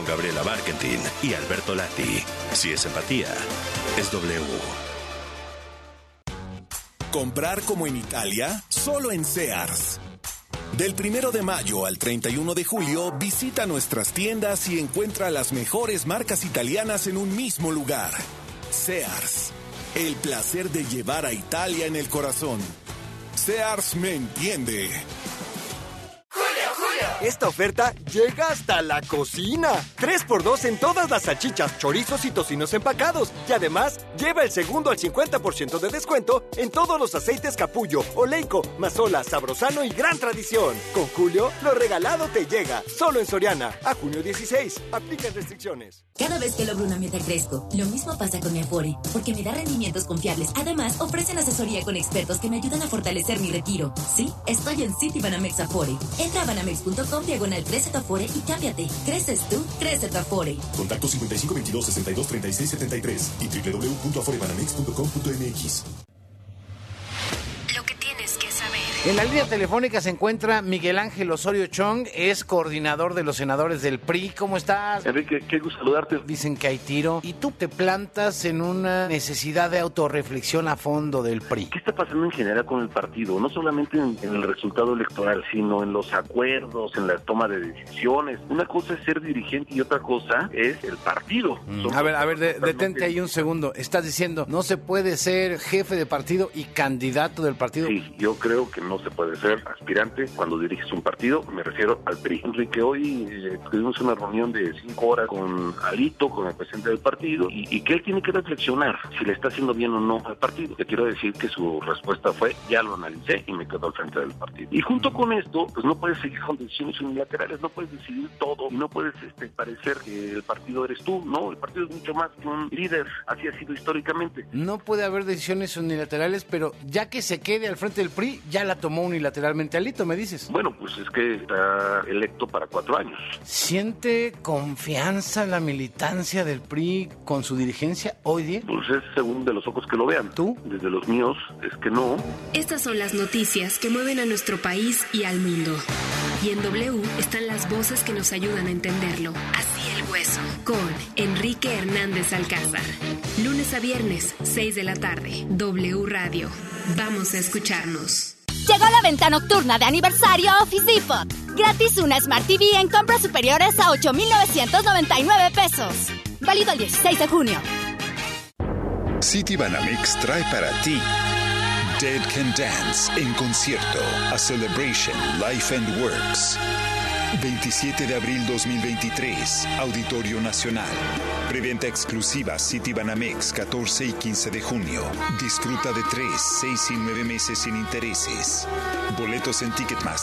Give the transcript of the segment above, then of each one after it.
Gabriela Barkentin y Alberto Lati. Si es empatía, es W. Comprar como en Italia, solo en Sears. Del 1 de mayo al 31 de julio, visita nuestras tiendas y encuentra las mejores marcas italianas en un mismo lugar. Sears. El placer de llevar a Italia en el corazón. Sears me entiende. Esta oferta llega hasta la cocina. 3x2 en todas las salchichas, chorizos y tocinos empacados. Y además, lleva el segundo al 50% de descuento en todos los aceites Capullo, Oleico, Mazola, Sabrosano y Gran Tradición. Con Julio, lo regalado te llega. Solo en Soriana. A junio 16. Aplican restricciones. Cada vez que logro una meta crezco. Lo mismo pasa con mi Afore, porque me da rendimientos confiables. Además, ofrecen asesoría con expertos que me ayudan a fortalecer mi retiro. Sí, estoy en Citibanamex Afore. Entra a banamex.com/crece tu Afore y cámbiate. Creces tú, crece tu Afore. Contacto 55 22 62 36 73 y www.aforebanamex.com.mx. Lo que tienes que saber. En la línea telefónica se encuentra Miguel Ángel Osorio Chong, es coordinador de los senadores del PRI. ¿Cómo estás? Enrique, qué gusto saludarte. Dicen que hay tiro y tú te plantas en una necesidad de autorreflexión a fondo del PRI. ¿Qué está pasando en general con el partido? No solamente en el resultado electoral, sino en los acuerdos, en la toma de decisiones. Una cosa es ser dirigente y otra cosa es el partido. A ver, detente ahí un segundo. Estás diciendo, no se puede ser jefe de partido y candidato del partido. Sí, yo creo que no se puede ser aspirante cuando diriges un partido, me refiero al PRI. Enrique, hoy tuvimos una reunión de 5 horas con Alito, con el presidente del partido, y que él tiene que reflexionar si le está haciendo bien o no al partido. Te quiero decir que su respuesta fue, ya lo analicé y me quedo al frente del partido. Y junto con esto, pues no puedes seguir con decisiones unilaterales, no puedes decidir todo, y no puedes parecer que el partido eres tú, no, el partido es mucho más que un líder, así ha sido históricamente. No puede haber decisiones unilaterales, pero ya que se quede al frente del PRI, ya la tomó unilateralmente Alito, me dices. Bueno, pues es que está electo para 4 años. ¿Siente confianza la militancia del PRI con su dirigencia hoy día? Pues es según de los ojos que lo vean. ¿Tú? Desde los míos es que no. Estas son las noticias que mueven a nuestro país y al mundo. Y en W están las voces que nos ayudan a entenderlo. Así el hueso. Con Enrique Hernández Alcázar. Lunes a viernes, 6 de la tarde. W Radio. Vamos a escucharnos. Llegó la venta nocturna de aniversario a Office Depot. Gratis una Smart TV en compras superiores a 8,999 pesos. Válido el 16 de junio. Citibanamex trae para ti Dead Can Dance en concierto, A Celebration Life and Works. 27 de abril 2023, Auditorio Nacional. Preventa exclusiva Citibanamex 14 y 15 de junio. Disfruta de 3, 6 y 9 meses sin intereses. Boletos en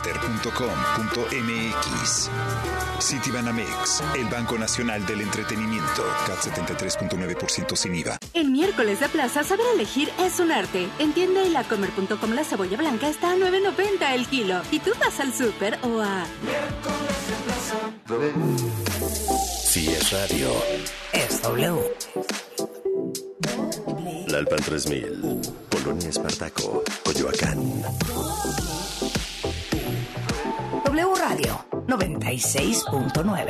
ticketmaster.com.mx. Citibanamex, el Banco Nacional del Entretenimiento. CAT 73.9% sin IVA. En miércoles de plaza, saber elegir es un arte. En tienda y lacomer.com la cebolla blanca está a $9.90 el kilo. Y tú vas al súper o a... Si es radio, es W. Lalpan 3000, Polonia Espartaco, Coyoacán. W Radio 96.9.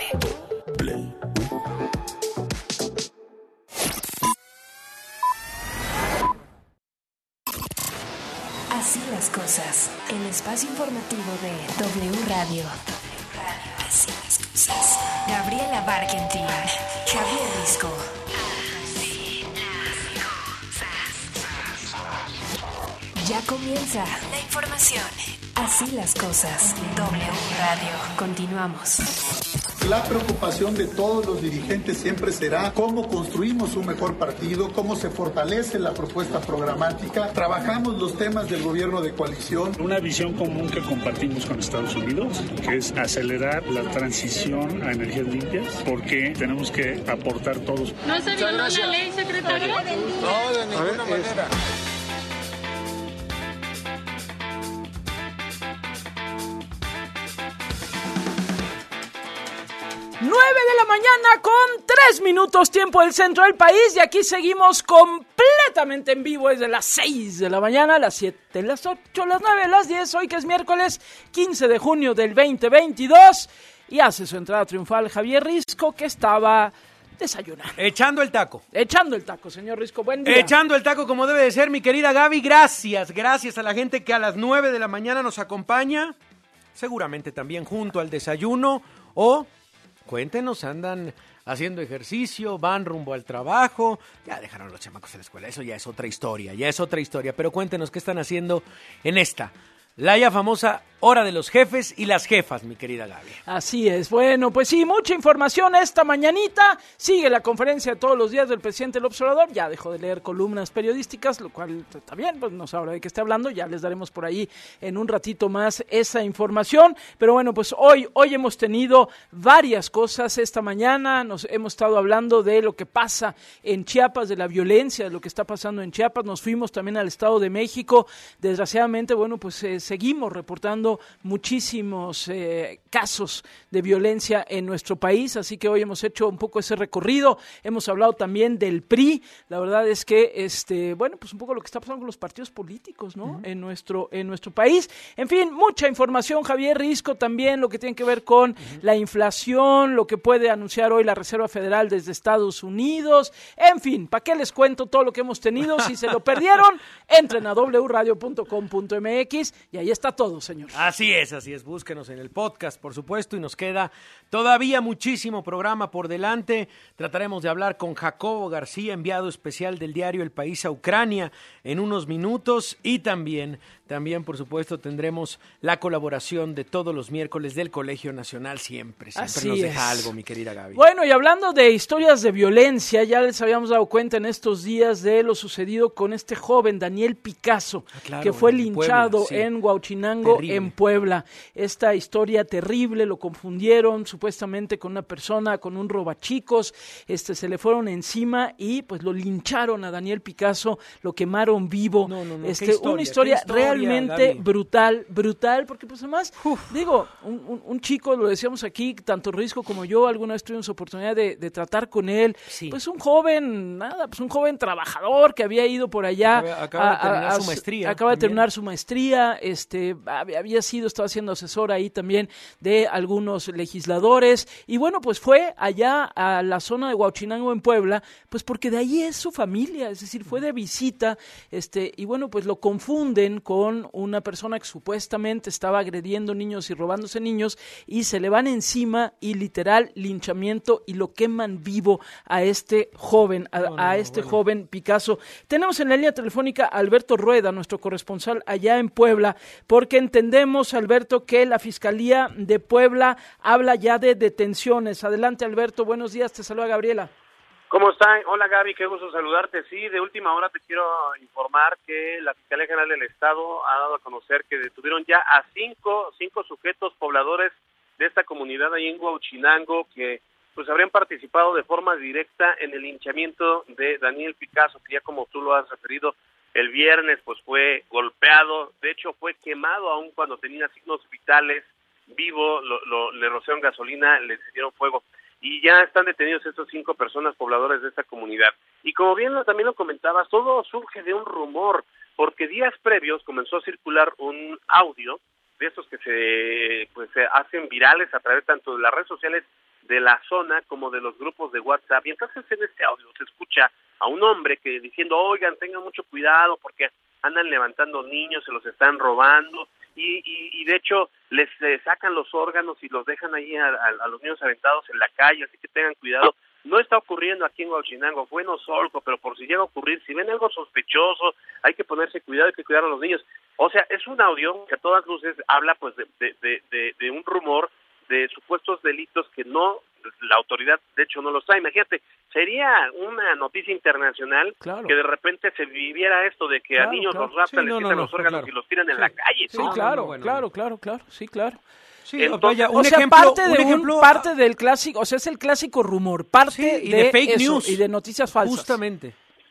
Así las cosas. El espacio informativo de W Radio. Así las cosas. Gabriela Barkentin, Javier Risco. Ya comienza la información. Así las cosas. W Radio. Continuamos. La preocupación de todos los dirigentes siempre será cómo construimos un mejor partido, cómo se fortalece la propuesta programática, trabajamos los temas del gobierno de coalición. Una visión común que compartimos con Estados Unidos, que es acelerar la transición a energías limpias, porque tenemos que aportar todos. ¿No se viola la ley, secretario? No, de ninguna manera. 9 de la mañana con 3 minutos, tiempo del centro del país, y aquí seguimos completamente en vivo desde las 6 de la mañana, las 7, las 8, las 9, las 10, hoy que es miércoles 15 de junio del 2022. y hace su entrada triunfal Javier Risco, que estaba desayunando. Echando el taco. Echando el taco, señor Risco, buen día. Echando el taco como debe de ser, mi querida Gaby. Gracias a la gente que a las 9 de la mañana nos acompaña, seguramente también junto al desayuno, o cuéntenos, andan haciendo ejercicio, van rumbo al trabajo, ya dejaron los chamacos en la escuela, eso ya es otra historia, pero cuéntenos qué están haciendo en esta, la ya famosa hora de los jefes y las jefas, mi querida Gaby. Así es, bueno, pues sí, mucha información esta mañanita, sigue la conferencia de todos los días del presidente López Obrador, ya dejó de leer columnas periodísticas, lo cual está bien, pues no sabrá de qué esté hablando, ya les daremos por ahí en un ratito más esa información, pero bueno, pues hoy hemos tenido varias cosas esta mañana, nos hemos estado hablando de lo que pasa en Chiapas, de la violencia, de lo que está pasando en Chiapas, nos fuimos también al Estado de México, desgraciadamente, bueno, pues seguimos reportando muchísimos casos de violencia en nuestro país, así que hoy hemos hecho un poco ese recorrido, hemos hablado también del PRI, la verdad es que, bueno, pues un poco lo que está pasando con los partidos políticos, ¿no? En nuestro país, en fin, mucha información, Javier Risco, también lo que tiene que ver con la inflación, lo que puede anunciar hoy la Reserva Federal desde Estados Unidos, en fin, ¿para qué les cuento todo lo que hemos tenido? Si se lo perdieron, entren a wradio.com.mx y ahí está todo, señor. Así es, búsquenos en el podcast, por supuesto, y nos queda todavía muchísimo programa por delante. Trataremos de hablar con Jacobo García, enviado especial del diario El País a Ucrania, en unos minutos, y también, por supuesto, tendremos la colaboración de todos los miércoles del Colegio Nacional, siempre nos deja algo, mi querida Gaby. Bueno, y hablando de historias de violencia, ya les habíamos dado cuenta en estos días de lo sucedido con este joven, Daniel Picasso, que fue linchado en Huauchinango, en Puebla. Esta historia terrible, lo confundieron supuestamente con una persona, con un robachicos, se le fueron encima y pues lo lincharon a Daniel Picasso, lo quemaron vivo. Una historia realmente brutal, porque pues además, digo, un chico, lo decíamos aquí, tanto Risco como yo, alguna vez tuvimos oportunidad de tratar con él, pues un joven trabajador que había ido por allá, acaba de terminar su maestría. Acaba de terminar su maestría, estaba siendo asesor ahí también de algunos legisladores, y bueno, pues fue allá a la zona de Huauchinango en Puebla, pues porque de ahí es su familia, es decir, fue de visita, y bueno, pues lo confunden con una persona que supuestamente estaba agrediendo niños y robándose niños, y se le van encima y literal linchamiento, y lo queman vivo a este joven, joven Picasso. Tenemos en la línea telefónica a Alberto Rueda, nuestro corresponsal allá en Puebla, porque entendemos, Alberto, que la Fiscalía de Puebla habla ya de detenciones. Adelante, Alberto, buenos días, te saluda Gabriela. ¿Cómo están? Hola, Gaby, qué gusto saludarte. Sí, de última hora te quiero informar que la Fiscalía General del Estado ha dado a conocer que detuvieron ya a cinco sujetos pobladores de esta comunidad ahí en Huauchinango que pues habrían participado de forma directa en el linchamiento de Daniel Picasso, que ya como tú lo has referido, el viernes pues fue golpeado, de hecho fue quemado aún cuando tenía signos vitales, vivo, le rociaron gasolina, le dieron fuego, y ya están detenidos estos 5 personas pobladores de esta comunidad. Y como bien también lo comentabas, todo surge de un rumor, porque días previos comenzó a circular un audio de estos que se hacen virales a través tanto de las redes sociales de la zona como de los grupos de WhatsApp, y entonces en este audio se escucha a un hombre que diciendo, oigan, tengan mucho cuidado porque andan levantando niños, se los están robando, y de hecho les sacan los órganos y los dejan ahí a los niños aventados en la calle, así que tengan cuidado. No está ocurriendo aquí en Huauchinango, fue en Osolco, pero por si llega a ocurrir, si ven algo sospechoso, hay que ponerse cuidado, hay que cuidar a los niños. O sea, es un audio que a todas luces habla pues de un rumor de supuestos delitos que no, la autoridad de hecho no los trae. Imagínate, sería una noticia internacional que de repente se viviera esto de que a niños los raptan, les quitan los órganos y los tiran en la calle. Sí, claro, sí, claro. Sí, entonces, un ejemplo, parte del clásico, o sea, es el clásico rumor, parte de fake news y de noticias falsas. Justamente.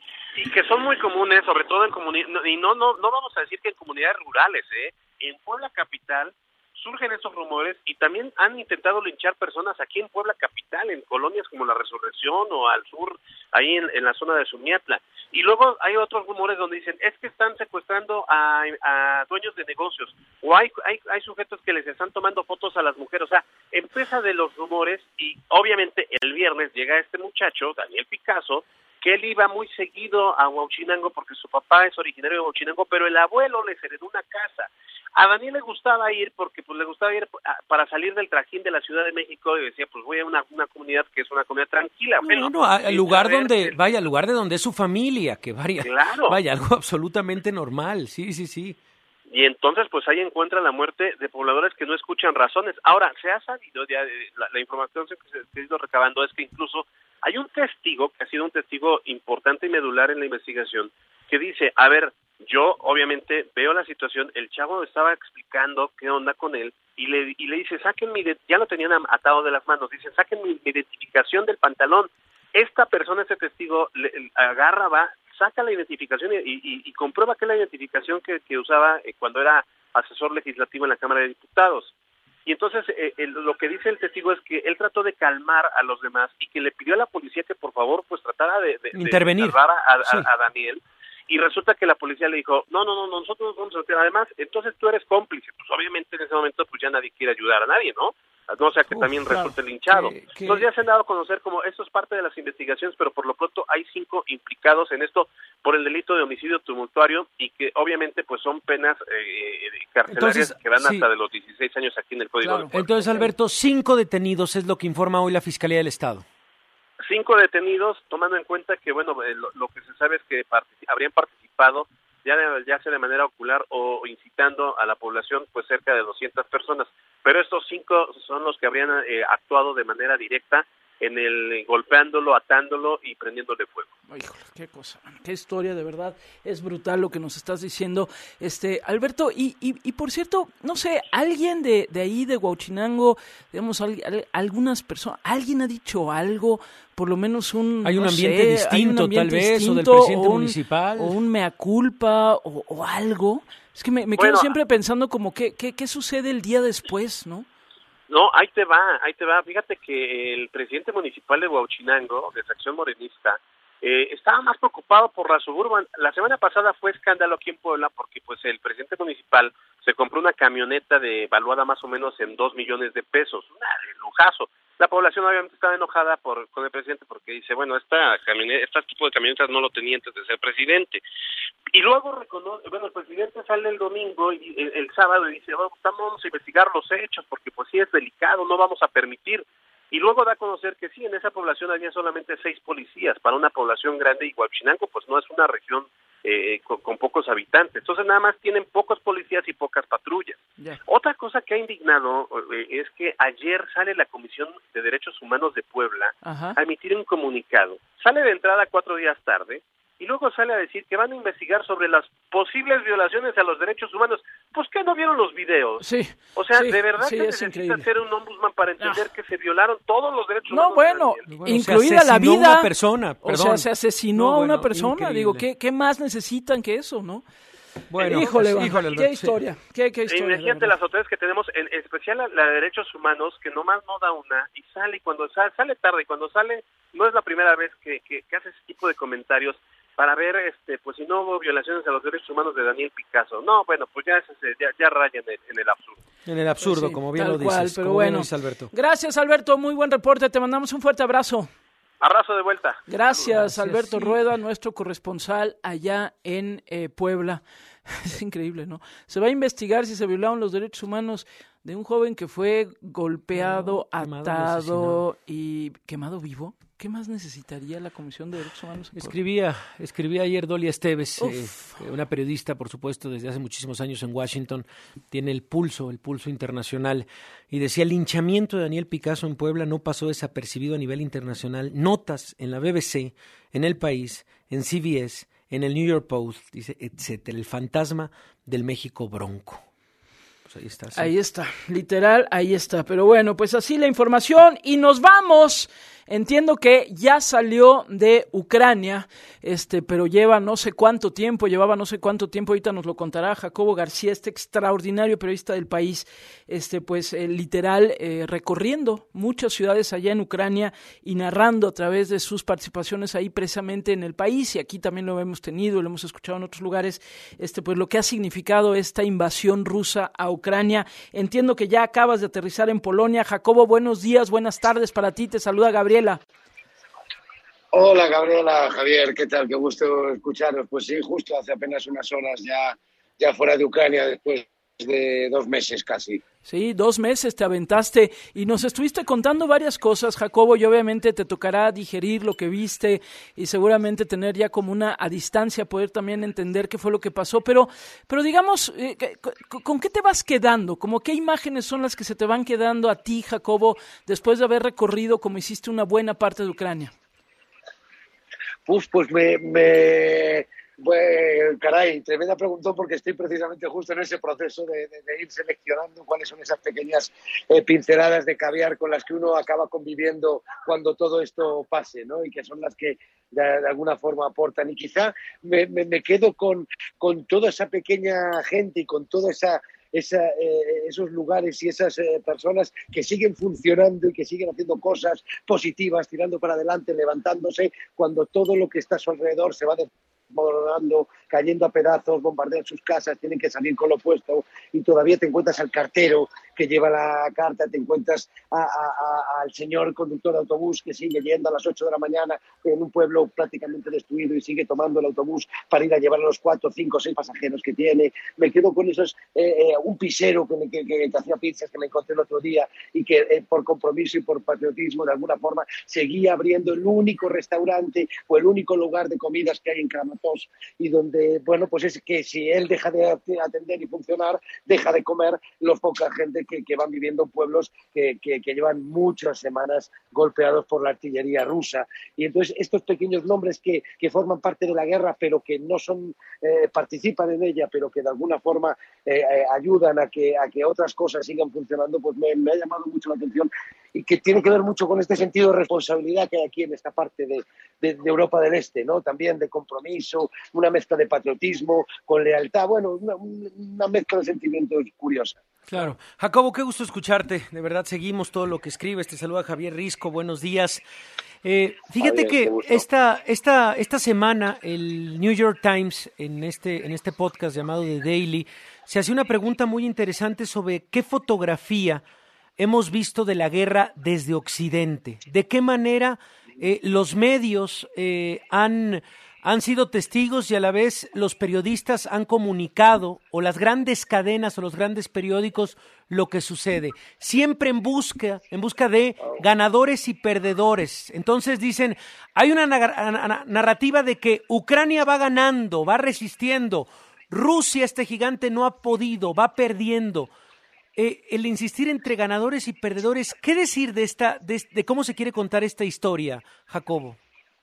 Y que son muy comunes, sobre todo en comunidades, y no vamos a decir que en comunidades rurales, en Puebla capital surgen esos rumores y también han intentado linchar personas aquí en Puebla capital, en colonias como La Resurrección o al sur, ahí en la zona de Xumiatla. Y luego hay otros rumores donde dicen, es que están secuestrando a dueños de negocios, o hay sujetos que les están tomando fotos a las mujeres. O sea, empieza de los rumores y obviamente el viernes llega este muchacho, Daniel Picasso, que él iba muy seguido a Huauchinango porque su papá es originario de Huauchinango, pero el abuelo les heredó una casa. A Daniel le gustaba ir porque pues le gustaba ir para salir del trajín de la Ciudad de México y decía, pues voy a una comunidad que es una comunidad tranquila. Bueno, al lugar donde, vaya, al lugar de donde es su familia, que claro. Vaya, algo absolutamente normal, sí. Y entonces, pues ahí encuentra la muerte de pobladores que no escuchan razones. Ahora, se ha sabido, ya la información que se ha ido recabando es que incluso hay un testigo, que ha sido un testigo importante y medular en la investigación, que dice, a ver, yo obviamente veo la situación, el chavo estaba explicando qué onda con él, y le dice, saquen ya lo tenían atado de las manos, dice, saquen mi identificación del pantalón. Esta persona, este testigo, agarra, va, saca la identificación y comprueba que es la identificación que usaba cuando era asesor legislativo en la Cámara de Diputados. Y entonces lo que dice el testigo es que él trató de calmar a los demás y que le pidió a la policía que por favor pues tratara de intervenir, salvar a Daniel. Y resulta que la policía le dijo, no, nosotros nos vamos a meter. Además, entonces tú eres cómplice. Pues obviamente en ese momento pues ya nadie quiere ayudar a nadie, ¿no? No sea que también resulte linchado. Entonces ya se han dado a conocer como esto es parte de las investigaciones, pero por lo pronto hay 5 implicados en esto por el delito de homicidio tumultuario y que obviamente pues son penas carcelarias que van hasta de los 16 años aquí en el Código de Puebla. Entonces, Alberto, 5 detenidos es lo que informa hoy la Fiscalía del Estado. 5 detenidos, tomando en cuenta que, bueno, lo que se sabe es que habrían participado ya sea de manera ocular o incitando a la población, pues cerca de 200 personas. Pero estos 5 son los que habrían actuado de manera directa en el golpeándolo, atándolo y prendiéndole fuego. Híjole, qué cosa, qué historia, de verdad, es brutal lo que nos estás diciendo, Alberto, y por cierto, no sé, alguien de ahí de Huauchinango, digamos, algunas personas, alguien ha dicho algo, por lo menos hay un ambiente distinto, tal vez, o del presidente municipal, o un mea culpa, o algo. Es que me quedo siempre pensando como qué sucede el día después, ¿no? No, ahí te va. Fíjate que el presidente municipal de Huauchinango, de Fracción Morenista, estaba más preocupado por la Suburban. La semana pasada fue escándalo aquí en Puebla porque pues el presidente municipal se compró una camioneta valuada más o menos en 2 millones de pesos, un lujazo. La población obviamente estaba enojada con el presidente porque dice, bueno, este tipo de camionetas no lo tenía antes de ser presidente. Y luego el presidente sale el domingo y el sábado y dice, vamos a investigar los hechos porque pues sí es delicado, no vamos a permitir. Y luego da a conocer que sí, en esa población había solamente 6 policías, para una población grande, y Huauchinango pues no es una región con pocos habitantes, entonces nada más tienen pocos policías y pocas patrullas. Yeah. Otra cosa que ha indignado es que ayer sale la Comisión de Derechos Humanos de Puebla a emitir un comunicado. Sale de entrada 4 días tarde, y luego sale a decir que van a investigar sobre las posibles violaciones a los derechos humanos. Pues que no vieron los videos. Sí. O sea, sí, de verdad sí, que necesita ser un ombudsman para entender que se violaron todos los derechos humanos. No, bueno, incluida la vida. Una persona, perdón. O sea, se asesinó a una persona. Increíble. Digo, ¿qué más necesitan que eso, no? Bueno, híjole, Alberto, qué historia, qué historia. Imagínate las autoridades que tenemos, en especial la de derechos humanos, que nomás no da una, y sale, y cuando sale tarde, y cuando sale, no es la primera vez que hace ese tipo de comentarios, para ver pues si no hubo violaciones a los derechos humanos de Daniel Picasso. No, bueno, pues ya raya en el absurdo. En el absurdo, pues sí, como bien lo dices, pero bueno, Alberto. Gracias, Alberto, muy buen reporte, te mandamos un fuerte abrazo. Abrazo de vuelta. Gracias, Alberto Rueda, nuestro corresponsal allá en Puebla. Es increíble, ¿no? Se va a investigar si se violaron los derechos humanos de un joven que fue golpeado, atado y quemado vivo. ¿Qué más necesitaría la Comisión de Derechos Humanos? Escribía ayer Dolia Esteves, una periodista, por supuesto, desde hace muchísimos años en Washington, tiene el pulso internacional, y decía, el linchamiento de Daniel Picasso en Puebla no pasó desapercibido a nivel internacional. Notas en la BBC, en El País, en CBS, en el New York Post, dice, etcétera, el fantasma del México bronco. Pues ahí está. Sí. Ahí está, literal, ahí está. Pero bueno, pues así la información, y nos vamos. entiendo que ya salió de Ucrania, pero llevaba no sé cuánto tiempo, ahorita nos lo contará Jacobo García, este extraordinario periodista del país, literal, recorriendo muchas ciudades allá en Ucrania y narrando a través de sus participaciones ahí precisamente en el país, y aquí también lo hemos tenido, lo hemos escuchado en otros lugares, pues lo que ha significado esta invasión rusa a Ucrania. Entiendo que ya acabas de aterrizar en Polonia. Jacobo, buenos días, buenas tardes para ti, te saluda Gabriela. Hola Gabriela, Javier, ¿qué tal? Qué gusto escucharos. Pues sí, justo hace apenas unas horas ya fuera de Ucrania después de 2 meses casi. Sí, 2 meses te aventaste y nos estuviste contando varias cosas, Jacobo, y obviamente te tocará digerir lo que viste y seguramente tener ya como una a distancia, poder también entender qué fue lo que pasó, pero digamos, ¿con qué te vas quedando? ¿Cómo qué imágenes son las que se te van quedando a ti, Jacobo, después de haber recorrido como hiciste una buena parte de Ucrania? Pues caray, tremenda pregunta, porque estoy precisamente justo en ese proceso de ir seleccionando cuáles son esas pequeñas pinceladas de caviar con las que uno acaba conviviendo cuando todo esto pase, ¿no? Y que son las que de alguna forma aportan. Y quizá me quedo con toda esa pequeña gente y con toda esos lugares y esas personas que siguen funcionando y que siguen haciendo cosas positivas, tirando para adelante, levantándose, cuando todo lo que está a su alrededor se va desmoronando, cayendo a pedazos, bombardean sus casas, tienen que salir con lo puesto, y todavía te encuentras al cartero que lleva la carta, te encuentras al señor conductor de autobús que sigue yendo a las 8 de la mañana en un pueblo prácticamente destruido y sigue tomando el autobús para ir a llevar a los 4, 5, 6 pasajeros que tiene. Me quedo con esos, un pisero que hacía pizzas que me encontré el otro día y que por compromiso y por patriotismo de alguna forma seguía abriendo el único restaurante o el único lugar de comidas que hay en Kramatorsk, y donde, bueno, pues es que si él deja de atender y funcionar, deja de comer los poca gente que van viviendo en pueblos que llevan muchas semanas golpeados por la artillería rusa. Y entonces estos pequeños nombres que forman parte de la guerra, pero que no participan en ella, pero que de alguna forma ayudan a que otras cosas sigan funcionando, pues me ha llamado mucho la atención, y que tiene que ver mucho con este sentido de responsabilidad que hay aquí en esta parte de Europa del Este, ¿no? También de compromiso, una mezcla de patriotismo con lealtad, bueno, una mezcla de sentimientos curiosa. Claro. Jacobo, qué gusto escucharte. De verdad, seguimos todo lo que escribes. Te saluda Javier Risco. Buenos días. Fíjate que esta semana el New York Times, en este podcast llamado The Daily, se hace una pregunta muy interesante sobre qué fotografía hemos visto de la guerra desde Occidente. ¿De qué manera los medios han sido testigos y a la vez los periodistas han comunicado, o las grandes cadenas o los grandes periódicos, lo que sucede? Siempre en busca de ganadores y perdedores. Entonces dicen, hay una narrativa de que Ucrania va ganando, va resistiendo, Rusia, este gigante, no ha podido, va perdiendo. El insistir entre ganadores y perdedores, ¿qué decir de cómo se quiere contar esta historia, Jacobo?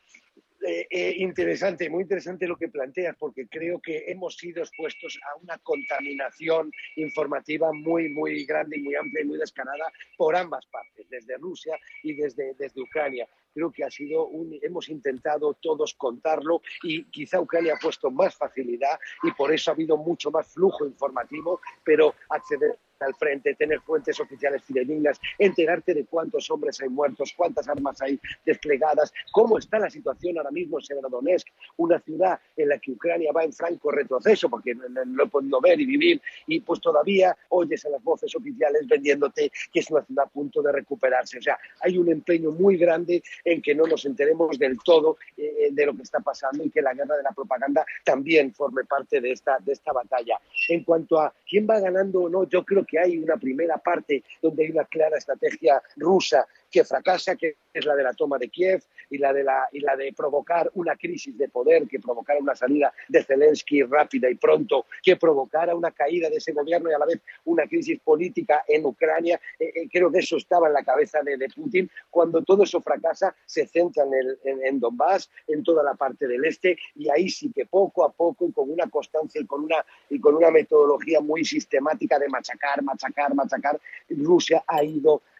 Interesante, muy interesante lo que planteas, porque creo que hemos sido expuestos a una contaminación informativa muy, muy grande y muy amplia y muy descarada por ambas partes, desde Rusia y desde Ucrania. Creo que hemos intentado todos contarlo, y quizá Ucrania ha puesto más facilidad y por eso ha habido mucho más flujo informativo, pero acceder al frente, tener fuentes oficiales fidedignas, enterarte de cuántos hombres hay muertos, cuántas armas hay desplegadas, cómo está la situación ahora mismo en Severodonetsk, una ciudad en la que Ucrania va en franco retroceso, porque lo he podido ver y vivir, y pues todavía oyes a las voces oficiales vendiéndote que es una ciudad a punto de recuperarse. O sea, hay un empeño muy grande en que no nos enteremos del todo de lo que está pasando, y que la guerra de la propaganda también forme parte de esta batalla. En cuanto a quién va ganando o no, yo creo que hay una primera parte donde hay una clara estrategia rusa que fracasa, que es la de la toma de Kiev y la de provocar una crisis de poder, que provocara una salida de Zelensky rápida y pronto, que provocara una caída de ese gobierno y a la vez una crisis política en Ucrania. Creo que eso estaba en la cabeza de Putin. Cuando todo eso fracasa, se centra en Donbass, en toda la parte del este, y ahí sí que poco a poco y con una constancia y con una metodología muy sistemática de machacar, Rusia ha ido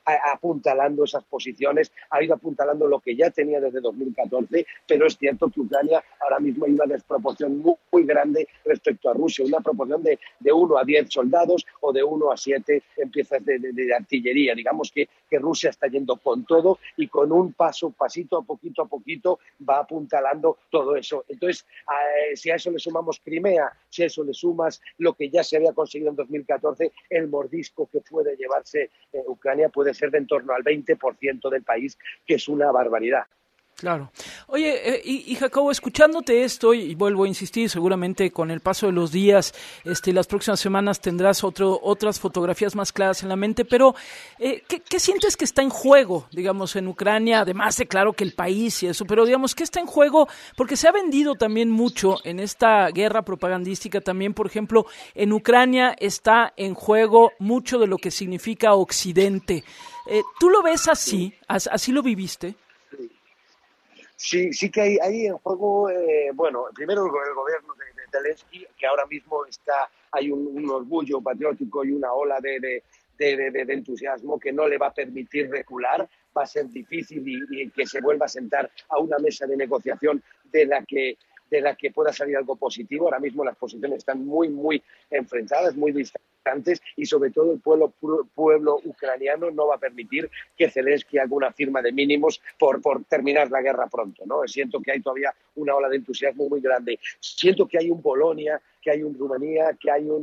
apuntalando esas posiciones, ha ido apuntalando lo que ya tenía desde 2014, pero es cierto que Ucrania ahora mismo hay una desproporción muy, muy grande respecto a Rusia, una proporción de 1 a 10 soldados o de 1 a 7 en piezas de artillería. Digamos que Rusia está yendo con todo y con un pasito a poquito va apuntalando todo eso. Entonces, si a eso le sumamos Crimea, si a eso le sumas lo que ya se había conseguido en 2014, el mordisco que puede llevarse Ucrania puede ser de en torno al 20% del país, que es una barbaridad. Claro. Oye, y Jacobo, escuchándote esto, y vuelvo a insistir, seguramente con el paso de los días, las próximas semanas tendrás otras fotografías más claras en la mente, pero ¿qué sientes que está en juego, digamos, en Ucrania? Además de, claro, que el país y eso, pero digamos, ¿qué está en juego? Porque se ha vendido también mucho en esta guerra propagandística también, por ejemplo, en Ucrania está en juego mucho de lo que significa Occidente. ¿Tú lo ves así? ¿Así lo viviste? Sí que hay en juego, primero el gobierno de Zelensky, que ahora mismo hay un orgullo patriótico y una ola de entusiasmo que no le va a permitir recular. Va a ser difícil y que se vuelva a sentar a una mesa de negociación de la que pueda salir algo positivo. Ahora mismo las posiciones están muy, muy enfrentadas, muy distantes, y sobre todo el pueblo ucraniano no va a permitir que Zelensky haga una firma de mínimos por terminar la guerra pronto, ¿no? Siento que hay todavía una ola de entusiasmo muy grande. Siento que hay un Polonia, que hay un Rumanía, que hay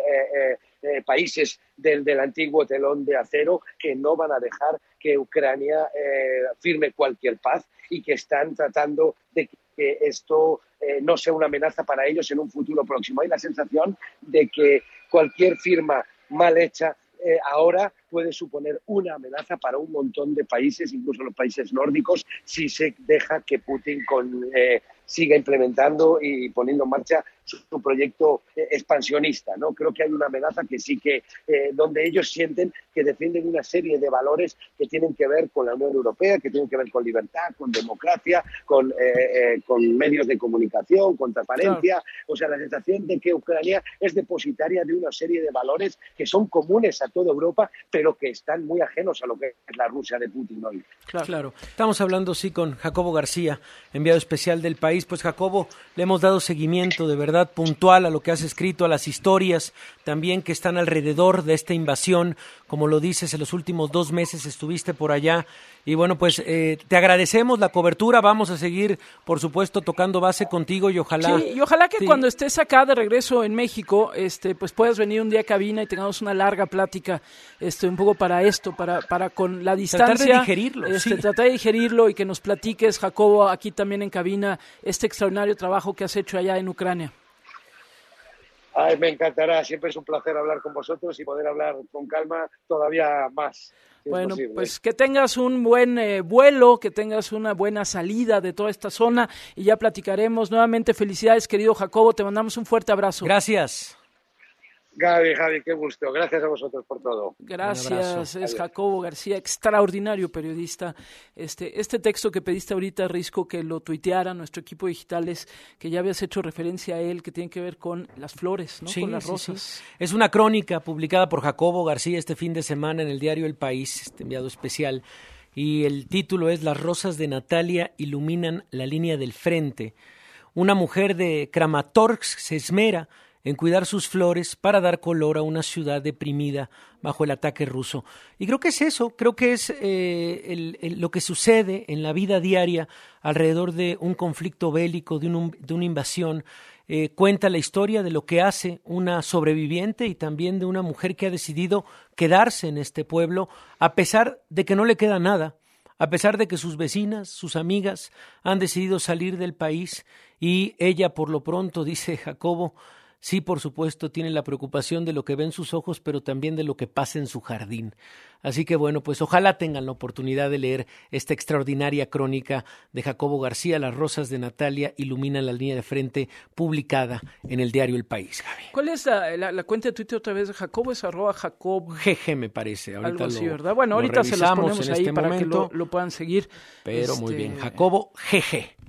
países del antiguo telón de acero que no van a dejar que Ucrania firme cualquier paz y que están tratando de que esto no sea una amenaza para ellos en un futuro próximo. Hay la sensación de que cualquier firma mal hecha ahora puede suponer una amenaza para un montón de países, incluso los países nórdicos, si se deja que Putin siga implementando y poniendo en marcha su proyecto expansionista, ¿no? Creo que hay una amenaza que sí que donde ellos sienten que defienden una serie de valores que tienen que ver con la Unión Europea, que tienen que ver con libertad, con democracia, con medios de comunicación, con transparencia. Claro. O sea, la sensación de que Ucrania es depositaria de una serie de valores que son comunes a toda Europa, pero que están muy ajenos a lo que es la Rusia de Putin hoy. Claro. Estamos hablando, sí, con Jacobo García, enviado especial del país. Pues, Jacobo, le hemos dado seguimiento de verdad puntual a lo que has escrito, a las historias también que están alrededor de esta invasión. Como lo dices, en los últimos 2 meses estuviste por allá. Y bueno, pues te agradecemos la cobertura. Vamos a seguir, por supuesto, tocando base contigo y ojalá... Sí, y ojalá que cuando estés acá de regreso en México, pues puedas venir un día a cabina y tengamos una larga plática, un poco para esto, para con la distancia... Tratar de digerirlo, Tratar de digerirlo y que nos platiques, Jacobo, aquí también en cabina, este extraordinario trabajo que has hecho allá en Ucrania. Ay, me encantará, siempre es un placer hablar con vosotros y poder hablar con calma todavía más. Bueno, pues que tengas un buen vuelo, que tengas una buena salida de toda esta zona y ya platicaremos. Nuevamente, felicidades, querido Jacobo, te mandamos un fuerte abrazo. Gracias. Javi, qué gusto. Gracias a vosotros por todo. Gracias, es Jacobo García, extraordinario periodista. Este texto que pediste ahorita, Risco, que lo tuiteara nuestro equipo digitales, que ya habías hecho referencia a él, que tiene que ver con las flores, ¿no? Sí, con las rosas. Sí. Es una crónica publicada por Jacobo García este fin de semana en el diario El País, enviado especial, y el título es Las rosas de Natalia iluminan la línea del frente. Una mujer de Kramatorsk se esmera en cuidar sus flores para dar color a una ciudad deprimida bajo el ataque ruso. Y creo que es eso, creo que es lo que sucede en la vida diaria alrededor de un conflicto bélico, de una invasión. Cuenta la historia de lo que hace una sobreviviente y también de una mujer que ha decidido quedarse en este pueblo a pesar de que no le queda nada, a pesar de que sus vecinas, sus amigas han decidido salir del país y ella por lo pronto, dice Jacobo, sí, por supuesto, tiene la preocupación de lo que ve en sus ojos, pero también de lo que pasa en su jardín. Así que bueno, pues ojalá tengan la oportunidad de leer esta extraordinaria crónica de Jacobo García, Las rosas de Natalia iluminan la línea de frente, publicada en el diario El País, Gaby. ¿Cuál es la cuenta de Twitter otra vez de Jacobo? Es @Jacob GG, me parece. Ahorita algo así, ¿verdad? Bueno, ahorita se las ponemos ahí para que lo puedan seguir. Pero muy bien, Jacobo GG.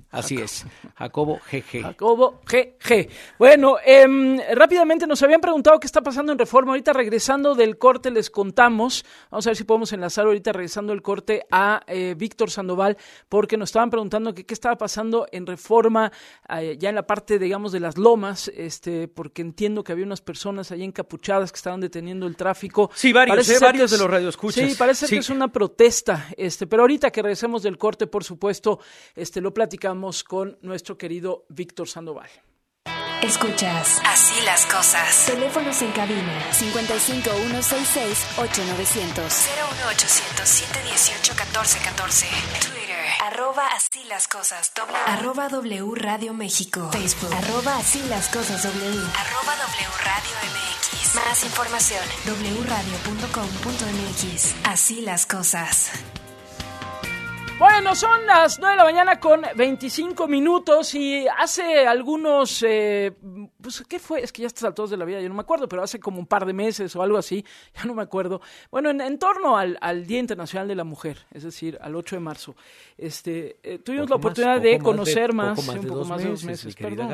Así es, Jacobo GG. Jacobo GG. Bueno, rápidamente nos habían preguntado qué está pasando en Reforma. Ahorita regresando del corte les contamos. Vamos a ver si podemos enlazar ahorita regresando del corte a Víctor Sandoval, porque nos estaban preguntando qué estaba pasando en Reforma, ya en la parte, digamos, de las lomas, porque entiendo que había unas personas ahí encapuchadas que estaban deteniendo el tráfico. Sí, varios de los radioescuchas. Sí, parece que es una protesta, pero ahorita que regresemos del corte, por supuesto, lo platicamos con nuestro querido Víctor Sandoval. Escuchas Así las cosas. Teléfonos en cabina 55 166 8900 01800 718 1414. Twitter @Así las cosas @W Radio México. Facebook @Así las cosas W @W Radio MX. Más información wradio.com.mx. Así las cosas. Bueno, son las 9 de la mañana con 25 minutos y hace algunos, pues, ¿qué fue? Es que ya a estas alturas de la vida yo no me acuerdo, pero hace como un par de meses o algo así, ya no me acuerdo. Bueno, en torno al Día Internacional de la Mujer, es decir, al 8 de marzo, tuvimos la oportunidad de conocer más, un poco más de 2 meses, perdón.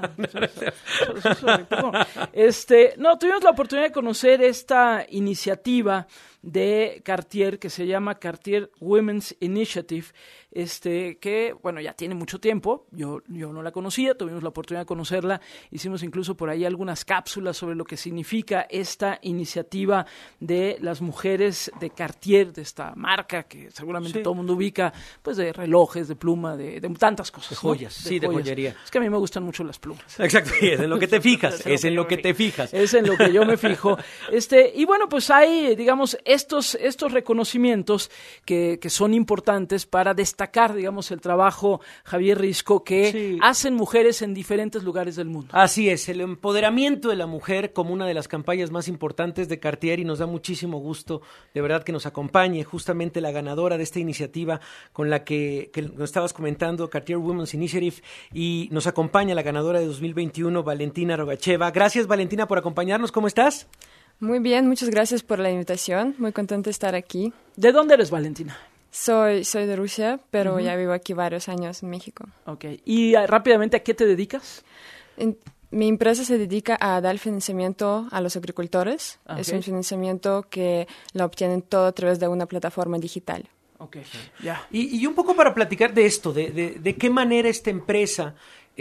No, tuvimos la oportunidad de conocer esta iniciativa de Cartier que se llama Cartier Women's Initiative, que, bueno, ya tiene mucho tiempo, yo no la conocía, tuvimos la oportunidad de conocerla, hicimos incluso por ahí algunas cápsulas sobre lo que significa esta iniciativa de las mujeres de Cartier, de esta marca que seguramente todo el mundo ubica, pues de relojes, de pluma, de tantas cosas. De joyas, ¿no? De joyería. Es que a mí me gustan mucho las plumas. Exacto, es en lo que te fijas, es en lo que te fijas. Es en lo que yo me fijo. Y bueno, pues hay, digamos, estos reconocimientos que son importantes para destacar, digamos, el trabajo, Javier Risco, que hacen mujeres en diferentes lugares del mundo. Así es, el empoderamiento de la mujer como una de las campañas más importantes de Cartier, y nos da muchísimo gusto, de verdad, que nos acompañe justamente la ganadora de esta iniciativa con la que nos estabas comentando, Cartier Women's Initiative, y nos acompaña la ganadora de 2021, Valentina Rogacheva. Gracias, Valentina, por acompañarnos. ¿Cómo estás? Muy bien, muchas gracias por la invitación. Muy contenta de estar aquí. ¿De dónde eres, Valentina? Soy de Rusia, pero ya vivo aquí varios años en México. Ok. ¿Y rápidamente a qué te dedicas? Mi empresa se dedica a dar financiamiento a los agricultores. Okay. Es un financiamiento que lo obtienen todo a través de una plataforma digital. Ok, ya. Y un poco para platicar de esto, de qué manera esta empresa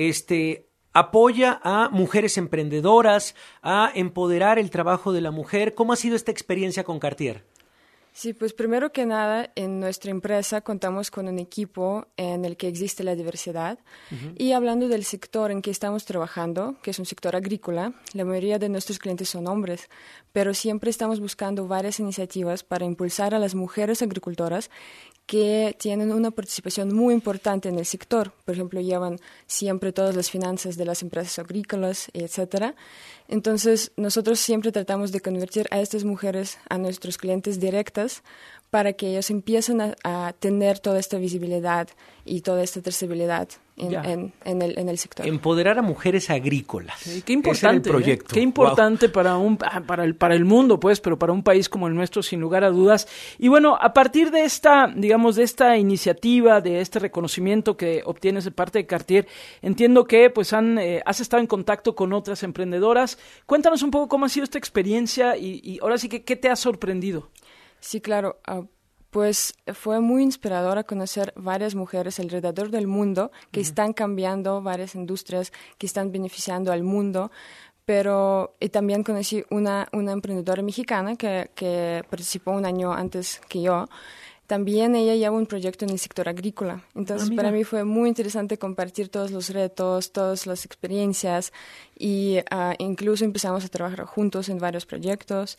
apoya a mujeres emprendedoras, a empoderar el trabajo de la mujer. ¿Cómo ha sido esta experiencia con Cartier? Sí, pues primero que nada, en nuestra empresa contamos con un equipo en el que existe la diversidad. Uh-huh. Y hablando del sector en que estamos trabajando, que es un sector agrícola, la mayoría de nuestros clientes son hombres, pero siempre estamos buscando varias iniciativas para impulsar a las mujeres agricultoras que tienen una participación muy importante en el sector. Por ejemplo, llevan siempre todas las finanzas de las empresas agrícolas, etcétera. Entonces, nosotros siempre tratamos de convertir a estas mujeres a nuestros clientes directas para que ellos empiecen a tener toda esta visibilidad y toda esta trazabilidad en el sector. Empoderar a mujeres agrícolas. Sí, qué importante, el proyecto. Qué importante para el mundo, pues, pero para un país como el nuestro, sin lugar a dudas. Y bueno, a partir de esta iniciativa, de este reconocimiento que obtienes de parte de Cartier, entiendo que pues has estado en contacto con otras emprendedoras. Cuéntanos un poco cómo ha sido esta experiencia y ahora sí que qué te ha sorprendido. Sí, claro. Pues fue muy inspiradora conocer varias mujeres alrededor del mundo que están cambiando varias industrias, que están beneficiando al mundo, pero también conocí una emprendedora mexicana que participó un año antes que yo. También ella lleva un proyecto en el sector agrícola. Entonces, para mí fue muy interesante compartir todos los retos, todas las experiencias y incluso empezamos a trabajar juntos en varios proyectos.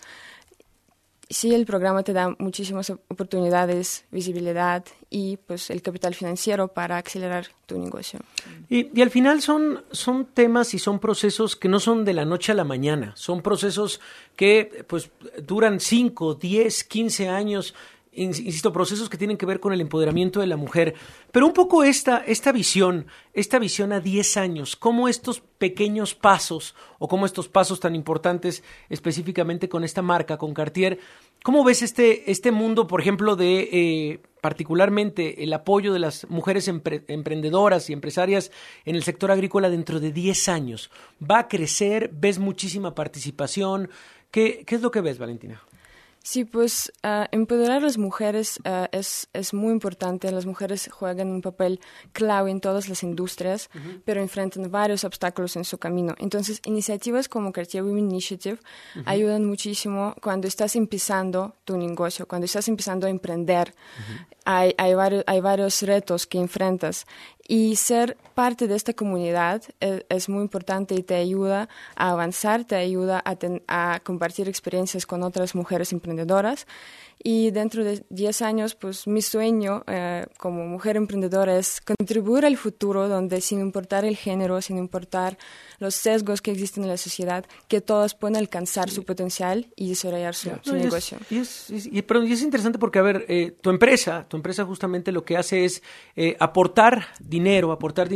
Sí, el programa te da muchísimas oportunidades, visibilidad y pues el capital financiero para acelerar tu negocio. Y al final son temas y son procesos que no son de la noche a la mañana, son procesos que pues duran 5, 10, 15 años, insisto, procesos que tienen que ver con el empoderamiento de la mujer. Pero un poco esta visión a 10 años, cómo estos pequeños pasos o cómo estos pasos tan importantes específicamente con esta marca, con Cartier, ¿cómo ves este mundo, por ejemplo, de particularmente el apoyo de las mujeres emprendedoras y empresarias en el sector agrícola dentro de 10 años? ¿Va a crecer? ¿Ves muchísima participación? ¿Qué es lo que ves, Valentina? Sí, pues empoderar a las mujeres es muy importante. Las mujeres juegan un papel clave en todas las industrias, pero enfrentan varios obstáculos en su camino. Entonces, iniciativas como Cartier Women Initiative ayudan muchísimo cuando estás empezando tu negocio, cuando estás empezando a emprender. Hay varios retos que enfrentas. Y ser parte de esta comunidad es muy importante y te ayuda a avanzar, te ayuda a compartir experiencias con otras mujeres emprendedoras. Y dentro de 10 años, pues mi sueño como mujer emprendedora es contribuir al futuro donde, sin importar el género, sin importar los sesgos que existen en la sociedad, que todas puedan alcanzar su potencial y desarrollar su negocio. Pero es interesante porque, a ver, tu empresa justamente lo que hace es aportar dinero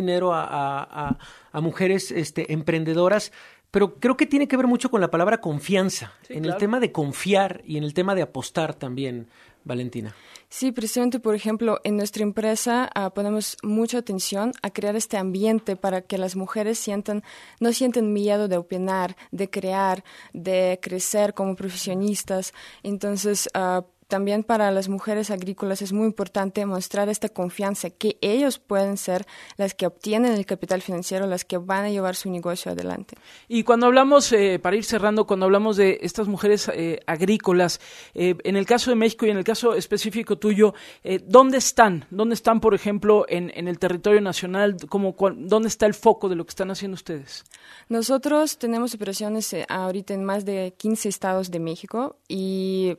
a mujeres emprendedoras. Pero creo que tiene que ver mucho con la palabra confianza, el tema de confiar y en el tema de apostar también, Valentina. Sí, precisamente, por ejemplo, en nuestra empresa ponemos mucha atención a crear este ambiente para que las mujeres no sientan miedo de opinar, de crear, de crecer como profesionistas. Entonces, también para las mujeres agrícolas es muy importante mostrar esta confianza que ellos pueden ser las que obtienen el capital financiero, las que van a llevar su negocio adelante. Y cuando hablamos, para ir cerrando, cuando hablamos de estas mujeres agrícolas, en el caso de México y en el caso específico tuyo, ¿dónde están? ¿Dónde están, por ejemplo, en el territorio nacional? ¿Dónde está el foco de lo que están haciendo ustedes? Nosotros tenemos operaciones ahorita en más de 15 estados de México y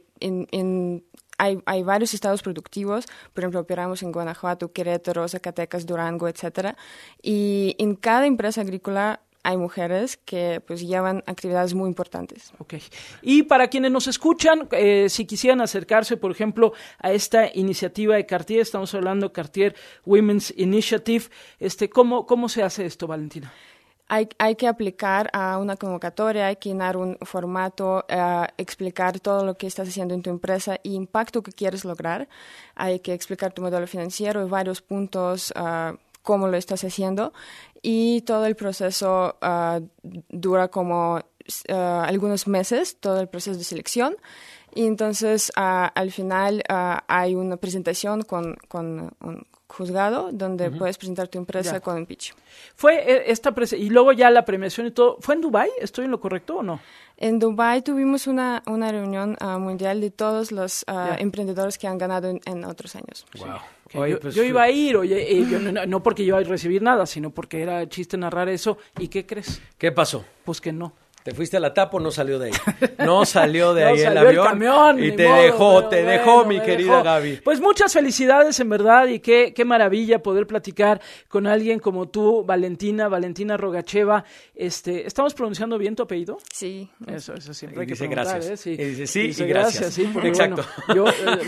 hay varios estados productivos. Por ejemplo, operamos en Guanajuato, Querétaro, Zacatecas, Durango, etcétera. Y en cada empresa agrícola hay mujeres que pues llevan actividades muy importantes. Okay. Y para quienes nos escuchan, si quisieran acercarse, por ejemplo, a esta iniciativa de Cartier, estamos hablando de Cartier Women's Initiative, ¿cómo se hace esto, Valentina? Hay que aplicar a una convocatoria, hay que llenar un formato, explicar todo lo que estás haciendo en tu empresa y impacto que quieres lograr. Hay que explicar tu modelo financiero y varios puntos, cómo lo estás haciendo. Y todo el proceso dura como algunos meses, todo el proceso de selección. Y entonces, al final, hay una presentación con un juzgado donde puedes presentar tu empresa con un pitch. Fue y luego ya la premiación y todo. ¿Fue en Dubái? ¿Estoy en lo correcto o no? En Dubái tuvimos una reunión mundial de todos los emprendedores que han ganado en otros años. Wow. Okay. Oye, yo iba a ir, yo no porque iba a recibir nada, sino porque era chiste narrar eso. ¿Y qué crees? ¿Qué pasó? Pues que no. ¿Te fuiste a la tapa o no salió de ahí? No salió de ahí el avión. Camión, y te dejó, mi querida Gaby. Pues muchas felicidades, en verdad, y qué maravilla poder platicar con alguien como tú, Valentina Rogacheva. ¿Estamos pronunciando bien tu apellido? Sí. Eso siempre hay que preguntar, gracias. Sí. Y dice sí y gracias. Sí, porque, exacto. Bueno,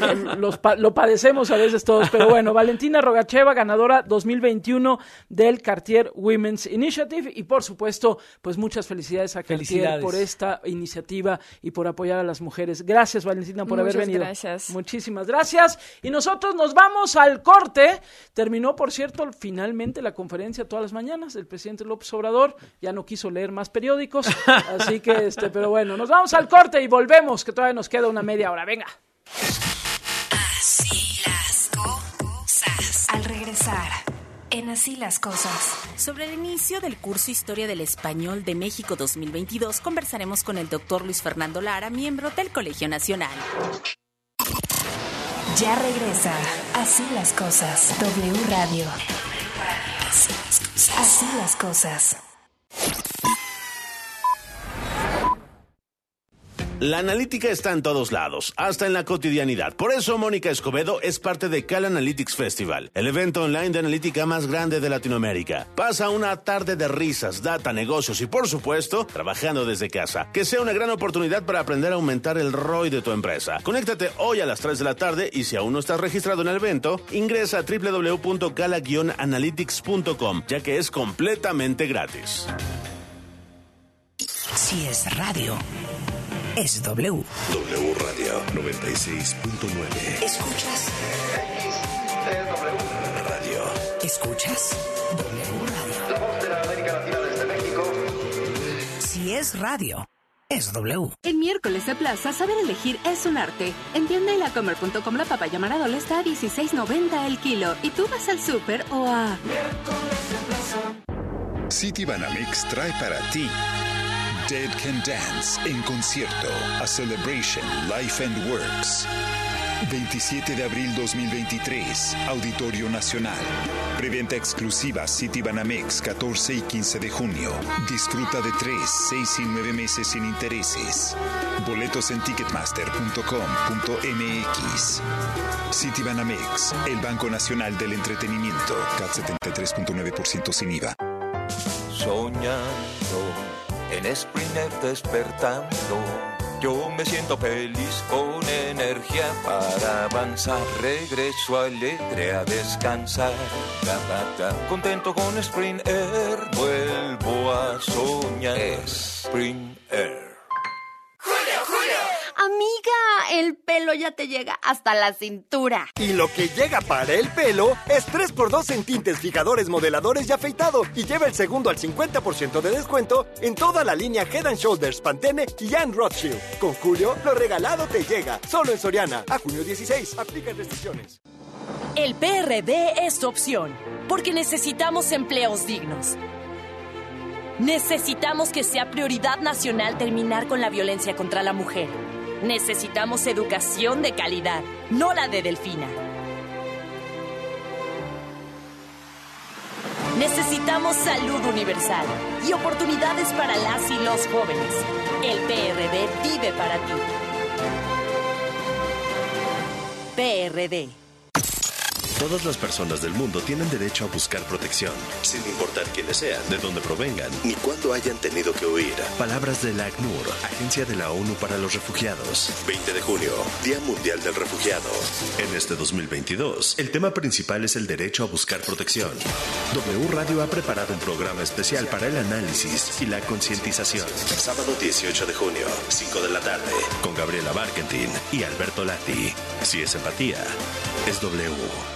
lo padecemos a veces todos, pero bueno, Valentina Rogacheva, ganadora 2021 del Cartier Women's Initiative, y por supuesto, pues muchas felicidades a Cartier por esta iniciativa y por apoyar a las mujeres. Gracias, Valentina, por haber venido. Gracias. Muchísimas gracias. Y nosotros nos vamos al corte. Terminó, por cierto, finalmente la conferencia todas las mañanas. El presidente López Obrador ya no quiso leer más periódicos, así que, pero bueno, nos vamos al corte y volvemos, que todavía nos queda una media hora. Venga. Así las cosas. Al regresar, en Así las Cosas. Sobre el inicio del curso Historia del Español de México 2022, conversaremos con el doctor Luis Fernando Lara, miembro del Colegio Nacional. Ya regresa Así las Cosas. W Radio. Así las cosas. La analítica está en todos lados, hasta en la cotidianidad. Por eso Mónica Escobedo es parte de Cal Analytics Festival, el evento online de analítica más grande de Latinoamérica. Pasa una tarde de risas, data, negocios y, por supuesto, trabajando desde casa. Que sea una gran oportunidad para aprender a aumentar el ROI de tu empresa. Conéctate hoy a las 3 de la tarde y si aún no estás registrado en el evento, ingresa a www.cala-analytics.com, ya que es completamente gratis. Si es radio, es W. W Radio 96.9. ¿Escuchas? Escuchas W Radio. La voz de la América Latina desde México. Si es radio, es W. En miércoles de plaza, saber elegir es un arte. En tienda y lacomer.com la papaya Maradol está a $16.90 el kilo. Y tú vas al súper o a... Citibanamex trae para ti Dead Can Dance en concierto a Celebration Life and Works. 27 de abril 2023, Auditorio Nacional. Preventa exclusiva Citibanamex 14 y 15 de junio. Disfruta de 3, 6 y 9 meses sin intereses. Boletos en ticketmaster.com.mx. Citibanamex, el Banco Nacional del Entretenimiento. CAT 73.9% sin IVA. Soñando en Springer despertando. Yo me siento feliz con energía para avanzar. Regreso alegre a descansar. Contento con Spring Air. Vuelvo a soñar. Spring Air. Amiga, el pelo ya te llega hasta la cintura. Y lo que llega para el pelo es 3x2 en tintes, fijadores, modeladores y afeitado. Y lleva el segundo al 50% de descuento en toda la línea Head & Shoulders, Pantene y Anne Rothschild. Con Julio, lo regalado te llega. Solo en Soriana. A junio 16. Aplican restricciones. El PRD es tu opción, porque necesitamos empleos dignos. Necesitamos que sea prioridad nacional terminar con la violencia contra la mujer. Necesitamos educación de calidad, no la de Delfina. Necesitamos salud universal y oportunidades para las y los jóvenes. El PRD vive para ti. PRD. Todas las personas del mundo tienen derecho a buscar protección, sin importar quiénes sean, de dónde provengan, ni cuándo hayan tenido que huir. Palabras de la ACNUR, Agencia de la ONU para los Refugiados. 20 de junio, Día Mundial del Refugiado. En este 2022, el tema principal es el derecho a buscar protección. W Radio ha preparado un programa especial para el análisis y la concientización. Sábado 18 de junio, 5 de la tarde, con Gabriela Barkentin y Alberto Lati. Si es empatía, es W.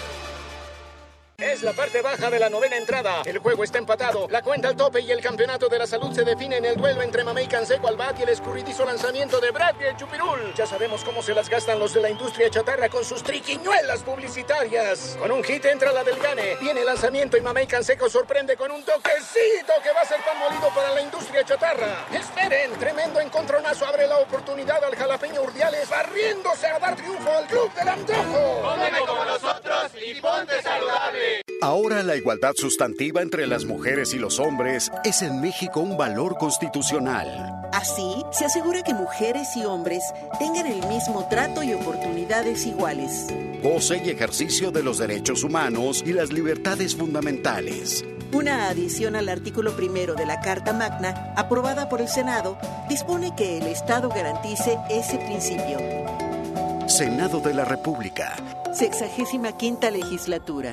Es la parte baja de la novena entrada. El juego está empatado. La cuenta al tope y el campeonato de la salud se define en el duelo entre Mamey Canseco al bat y el escurridizo lanzamiento de Brad y el Chupirul. Ya sabemos cómo se las gastan los de la industria chatarra con sus triquiñuelas publicitarias. Con un hit entra la del Gane. Viene el lanzamiento y Mamey Canseco sorprende con un toquecito que va a ser pan molido para la industria chatarra. Esperen, tremendo encontronazo abre la oportunidad al jalapeño Urdiales barriéndose a dar triunfo al Club del Antojo. Come como nosotros y ponte saludable. Ahora la igualdad sustantiva entre las mujeres y los hombres es en México un valor constitucional. Así, se asegura que mujeres y hombres tengan el mismo trato y oportunidades iguales. Goce y ejercicio de los derechos humanos y las libertades fundamentales. Una adición al artículo 1 de la Carta Magna, aprobada por el Senado, dispone que el Estado garantice ese principio. Senado de la República. 65ª legislatura.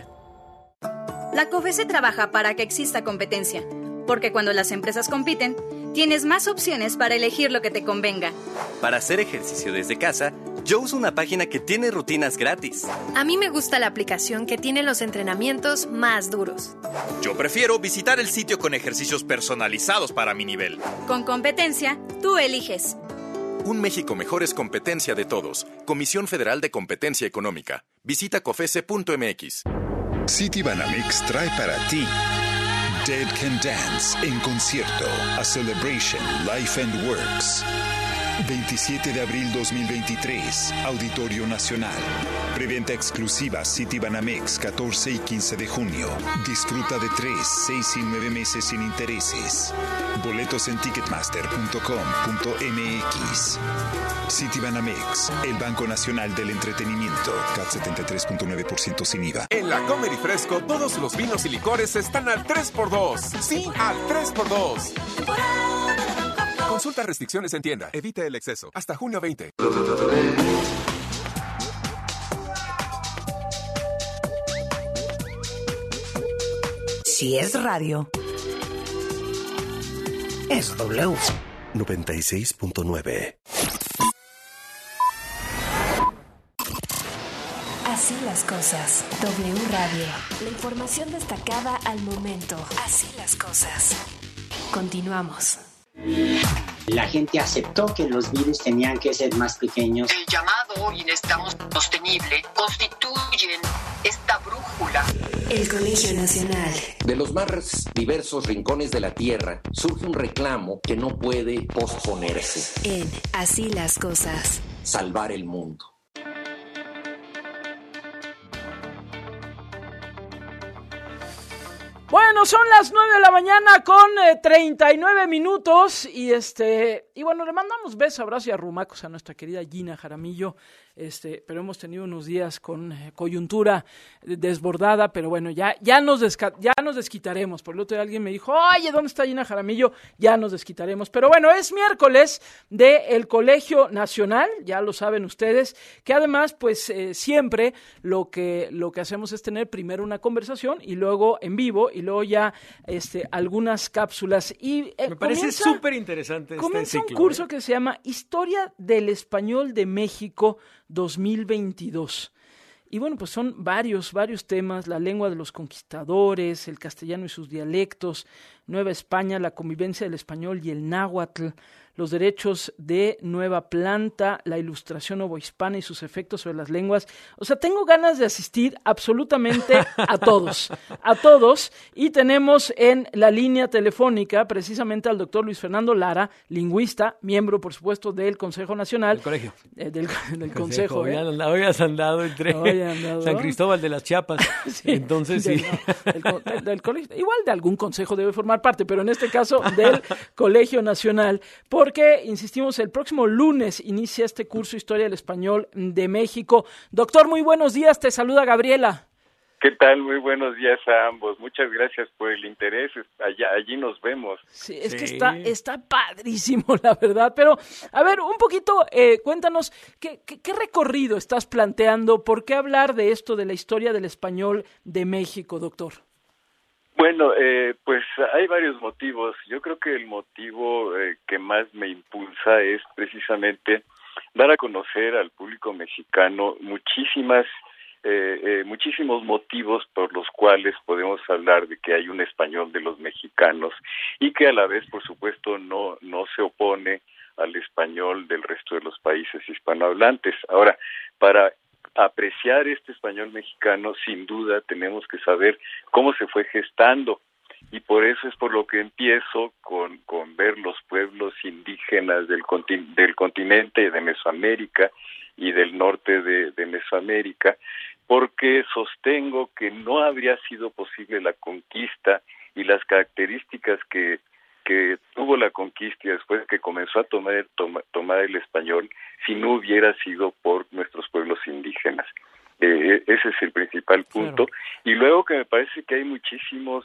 La COFESE trabaja para que exista competencia, porque cuando las empresas compiten, tienes más opciones para elegir lo que te convenga. Para hacer ejercicio desde casa, yo uso una página que tiene rutinas gratis. A mí me gusta la aplicación que tiene los entrenamientos más duros. Yo prefiero visitar el sitio con ejercicios personalizados para mi nivel. Con competencia, tú eliges. Un México mejor es competencia de todos. Comisión Federal de Competencia Económica. Visita cofese.mx. Citibanamex trae para ti Dead Can Dance en concierto a Celebration Life and Works. 27 de abril 2023, Auditorio Nacional. Preventa exclusiva Citibanamex 14 y 15 de junio. Disfruta de 3, 6 y 9 meses sin intereses. Boletos en ticketmaster.com.mx. Citibanamex, el Banco Nacional del Entretenimiento. CAT 73.9% sin IVA. En la Comer y Fresco, todos los vinos y licores están al 3x2. Sí, al 3x2. Consulta restricciones en tienda. Evite el exceso. Hasta junio 20. Si es radio, es W. 96.9. Así las cosas. W Radio. La información destacada al momento. Así las cosas. Continuamos. La gente aceptó que los virus tenían que ser más pequeños. El llamado bienestar sostenible constituyen esta brújula. El Colegio Nacional. De los más diversos rincones de la Tierra surge un reclamo que no puede posponerse. En Así las cosas. Salvar el mundo. Bueno, son las 9 de la mañana con 39 minutos y bueno, le mandamos beso, abrazo y arrumacos a nuestra querida Gina Jaramillo, pero hemos tenido unos días con coyuntura desbordada, pero bueno, ya nos desquitaremos. Por el otro día alguien me dijo, oye, ¿dónde está Gina Jaramillo? Ya nos desquitaremos, pero bueno, es miércoles del Colegio Nacional, ya lo saben ustedes, que además, pues siempre lo que hacemos es tener primero una conversación y luego en vivo y luego ya algunas cápsulas y me parece súper interesante comienza un curso que se llama Historia del Español de México 2022. Y bueno, pues son varios temas: la lengua de los conquistadores, el castellano y sus dialectos, Nueva España, la convivencia del español y el náhuatl, los derechos de nueva planta, la ilustración novohispana y sus efectos sobre las lenguas. O sea, tengo ganas de asistir absolutamente a todos. Y tenemos en la línea telefónica precisamente al doctor Luis Fernando Lara, lingüista, miembro, por supuesto, del Consejo Nacional. Del colegio. Del Consejo. Hoy has andado entre San Cristóbal de las Chiapas. Sí, entonces sí. Del colegio. Igual de algún consejo debe formar parte, pero en este caso del Colegio Nacional. Porque, insistimos, el próximo lunes inicia este curso Historia del Español de México. Doctor, muy buenos días, te saluda Gabriela. ¿Qué tal? Muy buenos días a ambos. Muchas gracias por el interés. Allí nos vemos. Sí, es que está padrísimo, la verdad. Pero, a ver, un poquito, cuéntanos, ¿qué recorrido estás planteando? ¿Por qué hablar de esto, de la historia del español de México, doctor? Bueno, pues hay varios motivos. Yo creo que el motivo que más me impulsa es precisamente dar a conocer al público mexicano muchísimos motivos por los cuales podemos hablar de que hay un español de los mexicanos y que a la vez, por supuesto, no se opone al español del resto de los países hispanohablantes. Ahora, para apreciar este español mexicano, sin duda tenemos que saber cómo se fue gestando, y por eso es por lo que empiezo con ver los pueblos indígenas del continente de Mesoamérica y del norte de Mesoamérica, porque sostengo que no habría sido posible la conquista y las características que tuvo la conquista y después que comenzó a tomar el español si no hubiera sido por nuestros pueblos indígenas. Ese es el principal punto. Claro. Y luego que me parece que hay muchísimos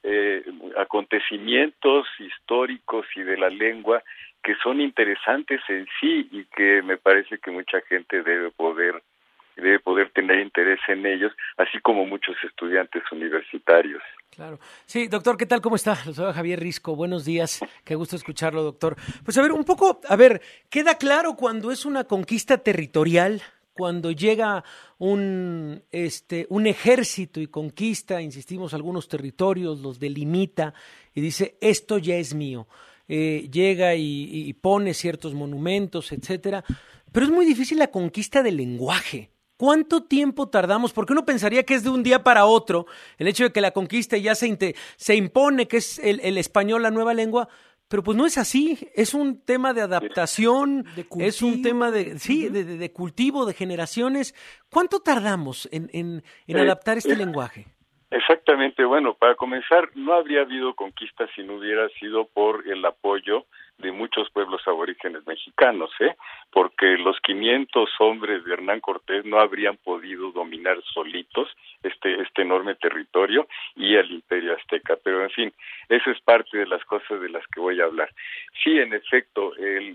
acontecimientos históricos y de la lengua que son interesantes en sí y que me parece que mucha gente debe poder tener interés en ellos, así como muchos estudiantes universitarios. Claro. Sí, doctor, ¿qué tal? ¿Cómo está? Lo saluda Javier Risco. Buenos días. Qué gusto escucharlo, doctor. Pues a ver, queda claro cuando es una conquista territorial, cuando llega un ejército y conquista, insistimos, algunos territorios, los delimita y dice, esto ya es mío. Llega y pone ciertos monumentos, etcétera. Pero es muy difícil la conquista del lenguaje. ¿Cuánto tiempo tardamos? Porque uno pensaría que es de un día para otro, el hecho de que la conquista ya se impone que es el español la nueva lengua, pero pues no es así, es un tema de adaptación, es un tema de cultivo, de generaciones. ¿Cuánto tardamos en adaptar este lenguaje? Exactamente, bueno, para comenzar, no habría habido conquista si no hubiera sido por el apoyo de muchos pueblos aborígenes mexicanos, porque los 500 hombres de Hernán Cortés no habrían podido dominar solitos este enorme territorio y al Imperio Azteca, pero en fin, eso es parte de las cosas de las que voy a hablar. Sí, en efecto,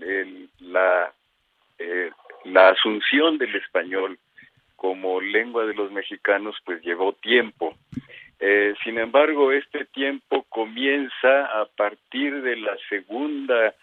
la asunción del español como lengua de los mexicanos pues llevó tiempo. Sin embargo, este tiempo comienza a partir de la segunda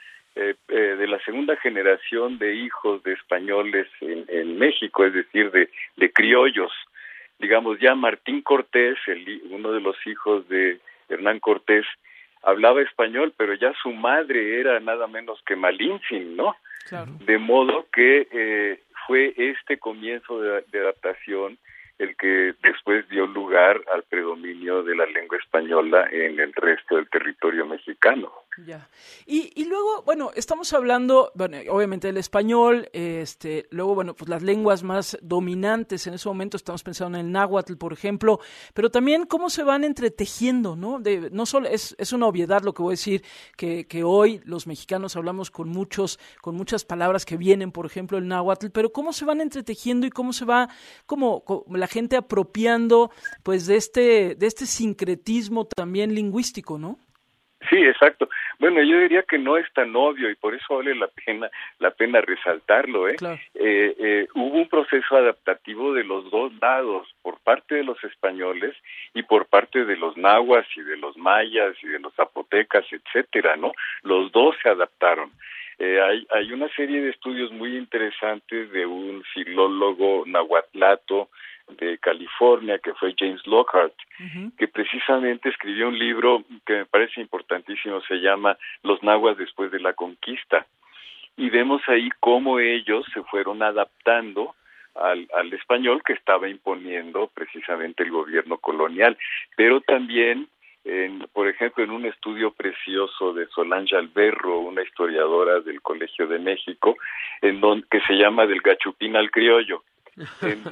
generación de hijos de españoles en México, es decir, de criollos. digamos, ya Martín Cortés, uno de los hijos de Hernán Cortés, hablaba español, pero ya su madre era nada menos que Malintzin, ¿no? Claro. De modo que fue este comienzo de adaptación el que después dio lugar al predominio de la lengua española en el resto del territorio mexicano. Ya. Y luego, bueno, estamos hablando, bueno, obviamente del español, luego, bueno, pues las lenguas más dominantes en ese momento, estamos pensando en el náhuatl, por ejemplo, pero también cómo se van entretejiendo, ¿no? No solo es una obviedad lo que voy a decir, que hoy los mexicanos hablamos con muchas palabras que vienen, por ejemplo, el náhuatl, pero cómo se van entretejiendo y cómo se va, como la gente apropiando, pues, de este sincretismo también lingüístico, ¿no? Sí, exacto. Bueno, yo diría que no es tan obvio y por eso vale la pena resaltarlo, ¿eh? Claro. Hubo un proceso adaptativo de los dos lados, por parte de los españoles y por parte de los nahuas y de los mayas y de los zapotecas, etcétera, ¿no? Los dos se adaptaron. Hay una serie de estudios muy interesantes de un filólogo nahuatlato de California, que fue James Lockhart, que precisamente escribió un libro que me parece importantísimo, se llama Los nahuas después de la conquista, y vemos ahí cómo ellos se fueron adaptando al español que estaba imponiendo precisamente el gobierno colonial, pero también, por ejemplo, en un estudio precioso de Solange Alberro, una historiadora del Colegio de México, que se llama Del Gachupín al Criollo, en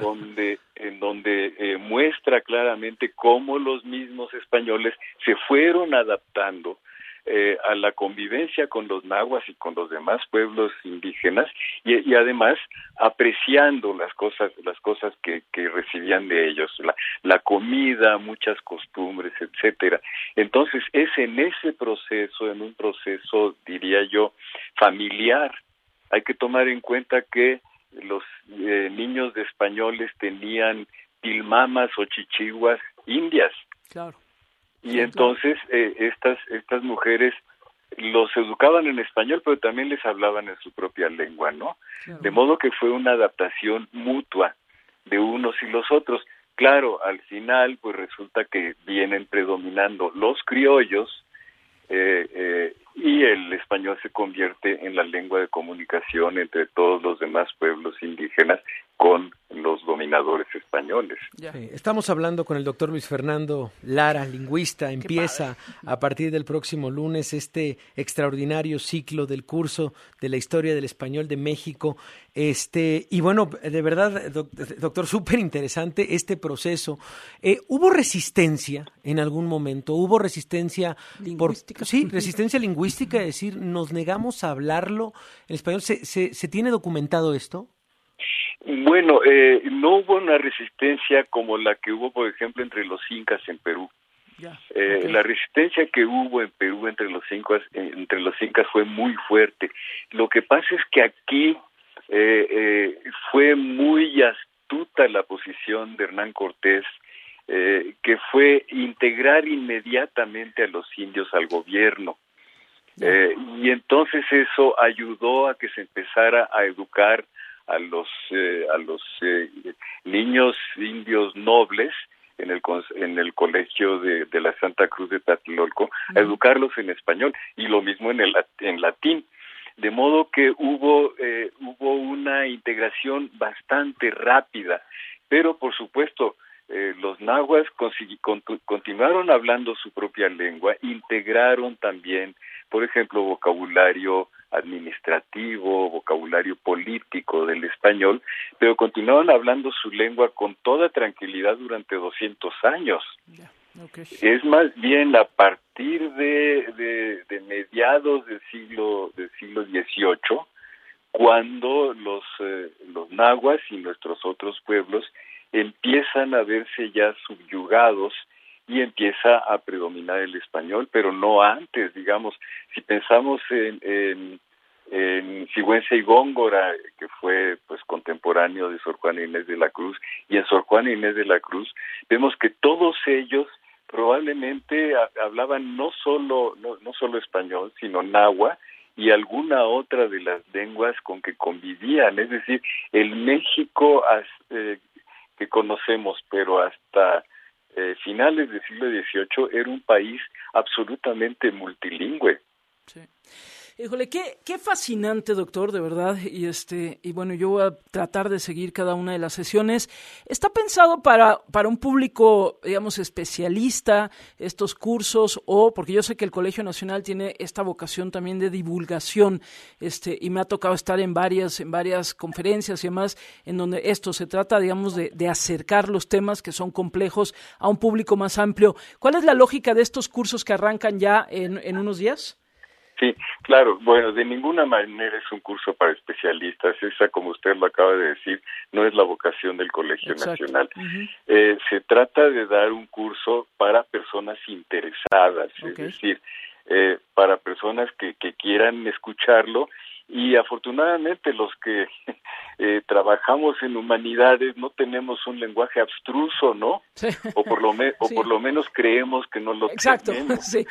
donde muestra claramente cómo los mismos españoles se fueron adaptando a la convivencia con los nahuas y con los demás pueblos indígenas y además apreciando las cosas que recibían de ellos, la comida, muchas costumbres, etcétera. Entonces es en ese proceso, en un proceso, diría yo, familiar, hay que tomar en cuenta que los niños de españoles tenían pilmamas o chichiguas indias. Claro. Y entonces estas mujeres los educaban en español, pero también les hablaban en su propia lengua, ¿no? Claro. De modo que fue una adaptación mutua de unos y los otros. Claro, al final, pues resulta que vienen predominando los criollos, y el español se convierte en la lengua de comunicación entre todos los demás pueblos indígenas con los dominadores españoles. Sí, estamos hablando con el doctor Luis Fernando Lara, lingüista. Empieza a partir del próximo lunes este extraordinario ciclo del curso de la historia del español de México. Y bueno, de verdad, doctor, súper interesante este proceso. ¿Hubo resistencia en algún momento? ¿Hubo resistencia lingüística? Resistencia lingüística, es decir, nos negamos a hablarlo en español. ¿Se tiene documentado esto? Bueno, no hubo una resistencia como la que hubo, por ejemplo, entre los incas en Perú. La resistencia que hubo en Perú entre los incas fue muy fuerte. Lo que pasa es que aquí fue muy astuta la posición de Hernán Cortés, que fue integrar inmediatamente a los indios al gobierno. Y entonces eso ayudó a que se empezara a educar a los niños indios nobles en el colegio de la Santa Cruz de Tlatelolco, a educarlos en español y lo mismo en latín, de modo que hubo una integración bastante rápida, pero por supuesto los nahuas continuaron hablando su propia lengua, integraron también, por ejemplo, vocabulario administrativo, vocabulario político del español, pero continuaron hablando su lengua con toda tranquilidad durante 200 años. Es más bien a partir de mediados del siglo XVIII, cuando los nahuas y nuestros otros pueblos empiezan a verse ya subyugados y empieza a predominar el español, pero no antes, digamos. Si pensamos en Sigüenza y Góngora, que fue pues contemporáneo de Sor Juana Inés de la Cruz, y en Sor Juana Inés de la Cruz vemos que todos ellos probablemente hablaban no solo español, sino náhuatl y alguna otra de las lenguas con que convivían. Es decir, el México conocemos, pero hasta finales del siglo XVIII era un país absolutamente multilingüe. Sí. Híjole, qué fascinante, doctor, de verdad, y bueno, yo voy a tratar de seguir cada una de las sesiones. ¿Está pensado para un público, digamos, especialista, estos cursos, o porque yo sé que el Colegio Nacional tiene esta vocación también de divulgación, y me ha tocado estar en varias conferencias y demás, en donde esto se trata, digamos, de acercar los temas que son complejos a un público más amplio? ¿Cuál es la lógica de estos cursos que arrancan ya en unos días? Sí, claro. Bueno, de ninguna manera es un curso para especialistas. Esa, como usted lo acaba de decir, no es la vocación del Colegio Nacional. Uh-huh. Se trata de dar un curso para personas interesadas, es decir, para personas que quieran escucharlo. Y afortunadamente los que trabajamos en humanidades no tenemos un lenguaje abstruso, ¿no? Sí. O por lo menos creemos que no lo tenemos. Sí.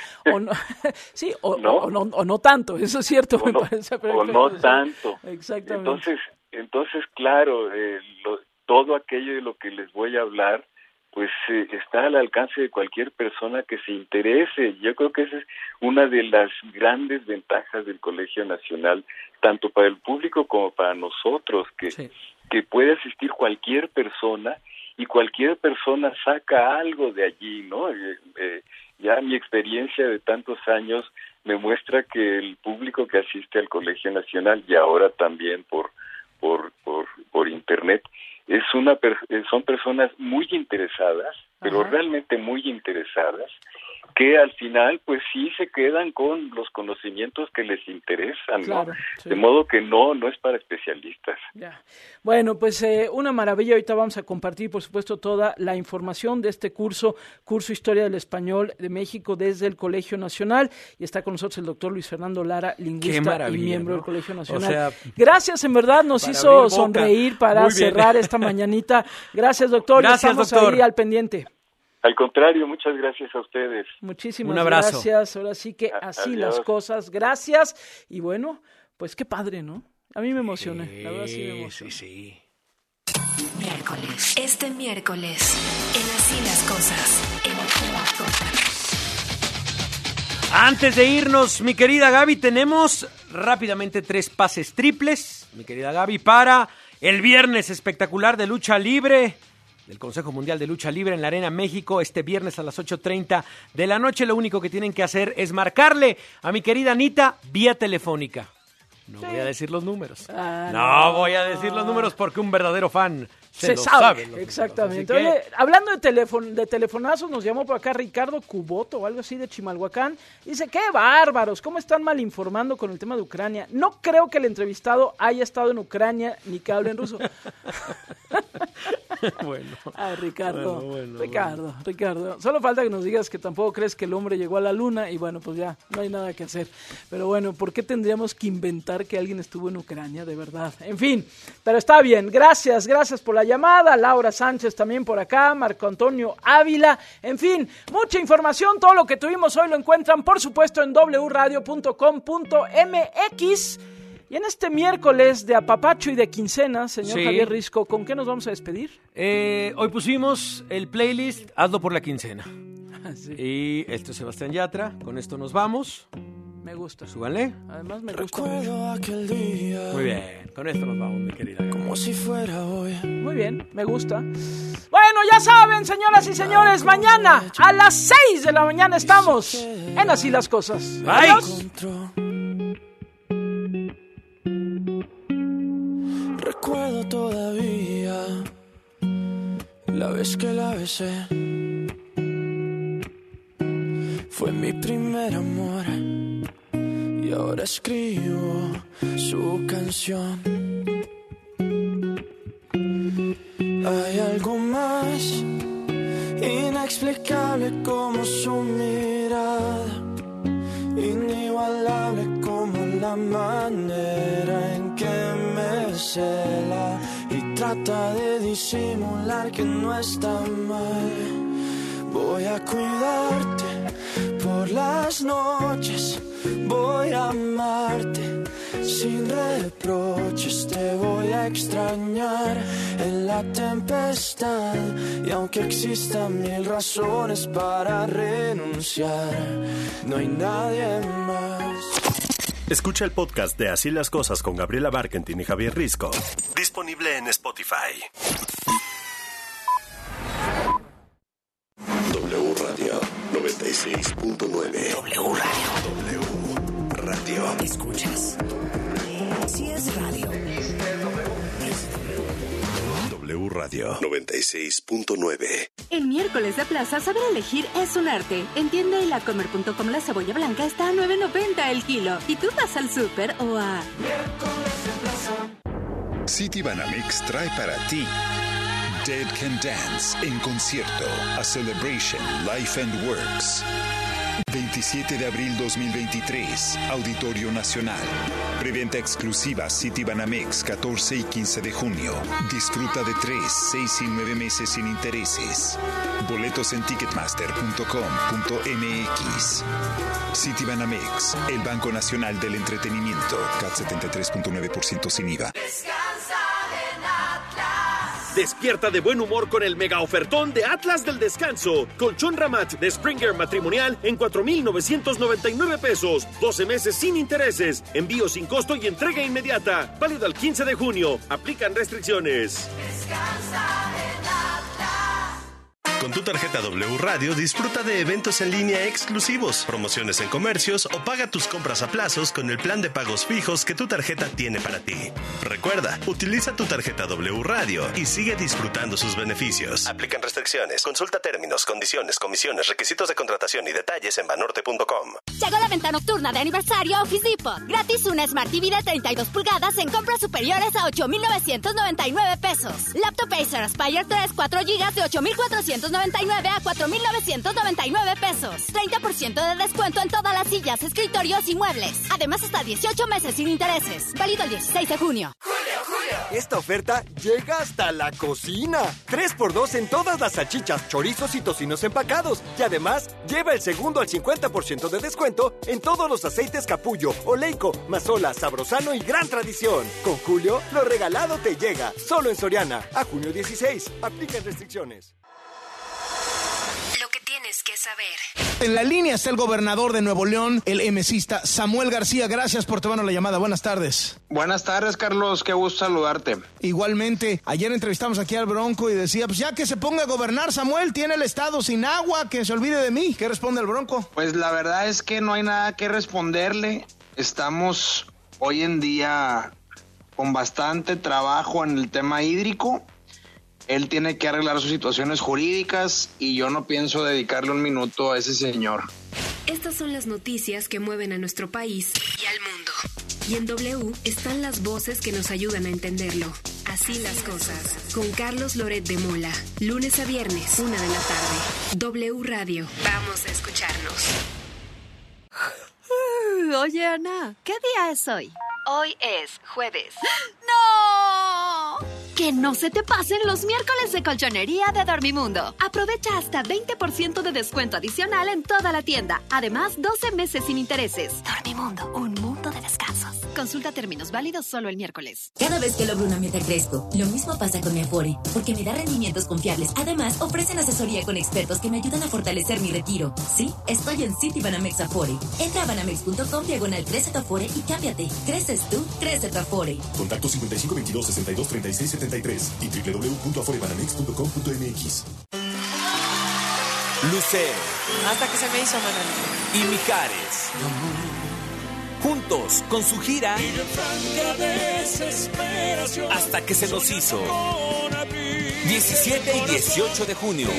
O no tanto, eso es cierto. No tanto. Exactamente. Entonces, claro, todo aquello de lo que les voy a hablar, pues está al alcance de cualquier persona que se interese. Yo creo que esa es una de las grandes ventajas del Colegio Nacional, tanto para el público como para nosotros, que puede asistir cualquier persona y cualquier persona saca algo de allí, ¿no? Ya mi experiencia de tantos años me muestra que el público que asiste al Colegio Nacional, y ahora también por internet, son personas muy interesadas, pero realmente muy interesadas, que al final pues sí se quedan con los conocimientos que les interesan, ¿no? Claro, sí. De modo que no es para especialistas. Ya. Bueno, pues una maravilla. Ahorita vamos a compartir, por supuesto, toda la información de este curso Historia del Español de México desde el Colegio Nacional, y está con nosotros el doctor Luis Fernando Lara, lingüista y miembro del Colegio Nacional. Gracias, en verdad, nos hizo sonreír para cerrar esta mañanita. Gracias, doctor. Gracias, estamos doctor. Ahí al pendiente. Al contrario, muchas gracias a ustedes. Muchísimas gracias. Ahora sí que así las cosas. Gracias. Y bueno, pues qué padre, ¿no? A mí me emocioné. La verdad sí me emocioné. Sí. Miércoles. Este miércoles, en Así las Cosas. En Así las Cosas. Antes de irnos, mi querida Gaby, tenemos rápidamente 3 pases triples, mi querida Gaby, para el viernes espectacular de lucha libre del Consejo Mundial de Lucha Libre en la Arena México, este viernes a las 8:30 de la noche. Lo único que tienen que hacer es marcarle a mi querida Anita vía telefónica. No voy a decir los números. No voy a decir los números porque un verdadero fan se sabe. Exactamente. Oye, hablando de telefonazos, nos llamó por acá Ricardo Cuboto o algo así de Chimalhuacán. Dice, qué bárbaros, cómo están mal informando con el tema de Ucrania. No creo que el entrevistado haya estado en Ucrania ni que hable en ruso. Bueno. Ay, Ricardo. Ricardo. Solo falta que nos digas que tampoco crees que el hombre llegó a la luna y bueno, pues ya, no hay nada que hacer. Pero bueno, ¿por qué tendríamos que inventar que alguien estuvo en Ucrania, de verdad? En fin, pero está bien. Gracias por la llamada. Laura Sánchez también por acá, Marco Antonio Ávila. En fin, mucha información. Todo lo que tuvimos hoy lo encuentran, por supuesto, en wradio.com.mx. Y en este miércoles de apapacho y de quincena, señor Javier Risco, ¿con qué nos vamos a despedir? Hoy pusimos el playlist Hazlo por la quincena. Sí. Y esto es Sebastián Yatra. Con esto nos vamos. Me gusta. Súbanle. Además me gusta mucho. Muy bien, con esto nos vamos, mi querida. Como si fuera hoy. Muy bien, me gusta. Bueno, ya saben, señoras y señores, mañana a las 6 de la mañana estamos en Así las Cosas. Bye. Adiós. Recuerdo todavía la vez que la besé. Fue mi primer amor y ahora escribo su canción. Hay algo más inexplicable como su mirada, inigualable como la manera en que me cela y trata de disimular que no está mal. Voy a cuidarte por las noches, voy a amarte sin reproches te voy a extrañar en la tempestad. Y aunque existan 1000 razones para renunciar, no hay nadie más. Escucha el podcast de Así las Cosas con Gabriela Barkentin y Javier Risco. Disponible en Spotify. W Radio 96.9. W Radio. W Radio. Escuchas. Si es radio. W Radio 96.9. El miércoles de plaza, saber elegir es un arte. En tienda y lacomer.com la cebolla blanca está a $9.90 el kilo. Y tú vas al súper o a... Citibanamex trae para ti Dead Can Dance en concierto, A Celebration Life and Works. 27 de abril 2023, Auditorio Nacional. Preventa exclusiva Citibanamex 14 y 15 de junio. Disfruta de 3, 6 y 9 meses sin intereses. Boletos en ticketmaster.com.mx. Citibanamex, el Banco Nacional del Entretenimiento. CAT 73.9% sin IVA. Despierta de buen humor con el mega ofertón de Atlas del Descanso. Colchón Ramat de Springer matrimonial en 4,999 pesos. 12 meses sin intereses. Envío sin costo y entrega inmediata. Válido al 15 de junio. Aplican restricciones. Descansa en Atlas. Con tu tarjeta W Radio disfruta de eventos en línea exclusivos, promociones en comercios o paga tus compras a plazos con el plan de pagos fijos que tu tarjeta tiene para ti. Recuerda, utiliza tu tarjeta W Radio y sigue disfrutando sus beneficios. Aplican restricciones. Consulta términos, condiciones, comisiones, requisitos de contratación y detalles en banorte.com. Llegó la venta nocturna de aniversario Office Depot. Gratis una Smart TV de 32 pulgadas en compras superiores a 8,999 pesos. Laptop Acer Aspire 3, 4 GB de 8,499 a 4,999 pesos. 30% de descuento en todas las sillas, escritorios y muebles. Además, hasta 18 meses sin intereses. Válido el 16 de junio. Esta oferta llega hasta la cocina. 3x2 en todas las salchichas, chorizos y tocinos empacados. Y además, lleva el segundo al 50% de descuento en todos los aceites Capullo, Oleico, Mazola, Sabrosano y Gran Tradición. Con Julio, lo regalado te llega. Solo en Soriana. A junio 16. Aplican restricciones. Lo que tienes que saber. En la línea está el gobernador de Nuevo León, el emesista Samuel García. Gracias por tomarnos la llamada. Buenas tardes. Buenas tardes, Carlos. Qué gusto saludarte. Igualmente, ayer entrevistamos aquí al Bronco y decía, pues ya que se ponga a gobernar, Samuel, tiene el estado sin agua, que se olvide de mí. ¿Qué responde el Bronco? Pues la verdad es que no hay nada que responderle. Estamos hoy en día con bastante trabajo en el tema hídrico. Él tiene que arreglar sus situaciones jurídicas y yo no pienso dedicarle un minuto a ese señor. Estas son las noticias que mueven a nuestro país y al mundo. Y en W están las voces que nos ayudan a entenderlo. Así las cosas. Con Carlos Loret de Mola. Lunes a viernes, 1 de la tarde. W Radio. Vamos a escucharnos. Oye, Ana, ¿qué día es hoy? Hoy es jueves. ¡No! Que no se te pasen los miércoles de colchonería de Dormimundo. Aprovecha hasta 20% de descuento adicional en toda la tienda. Además, 12 meses sin intereses. Dormimundo, un mundo de descansos. Consulta términos válidos solo el miércoles. Cada vez que logro una meta crezco. Lo mismo pasa con mi Afore, porque me da rendimientos confiables. Además, ofrecen asesoría con expertos que me ayudan a fortalecer mi retiro. Sí, estoy en Citibanamex Afore. Entra a banamex.com/crece tu Afore y cámbiate. Creces tú, crece tu Afore. Contacto 55 22 62 36 73 y www.aforebanamex.com.mx. Lucero. Hasta que se me hizo, Manuel. Y Mijares. Juntos con su gira Hasta que se nos hizo. 17 y 18 de junio.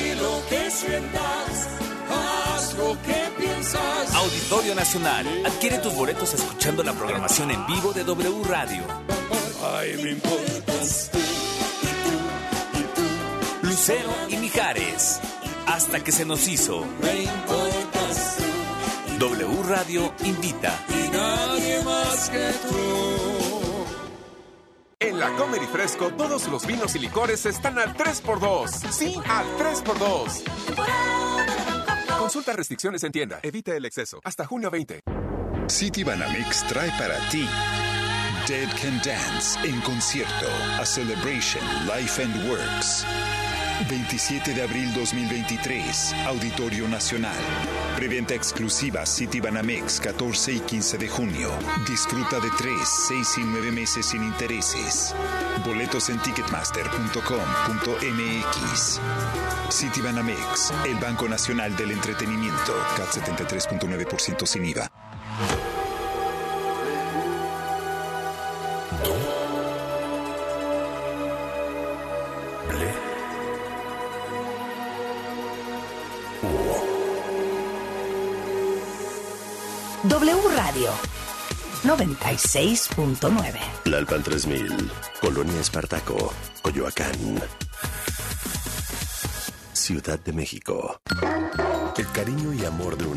Auditorio Nacional. Adquiere tus boletos escuchando la programación en vivo de W Radio. Ay, me importas tú, y tú. Lucero y Mijares. Hasta que se nos hizo. Me importas tú. W Radio invita. Y nadie más que tú. En la Comer y Fresco, todos los vinos y licores están al 3x2. Sí, al 3x2. Consulta restricciones en tienda. Evita el exceso. Hasta junio 20. Citibanamex trae para ti Dead Can Dance en concierto. A Celebration Life and Works. 27 de abril 2023, Auditorio Nacional. Preventa exclusiva Citibanamex 14 y 15 de junio. Disfruta de 3, 6 y 9 meses sin intereses. Boletos en ticketmaster.com.mx. Citibanamex, el Banco Nacional del Entretenimiento. CAT 73.9% sin IVA. W Radio 96.9. Tlalpan 3000, Colonia Espartaco, Coyoacán, Ciudad de México. El cariño y amor de un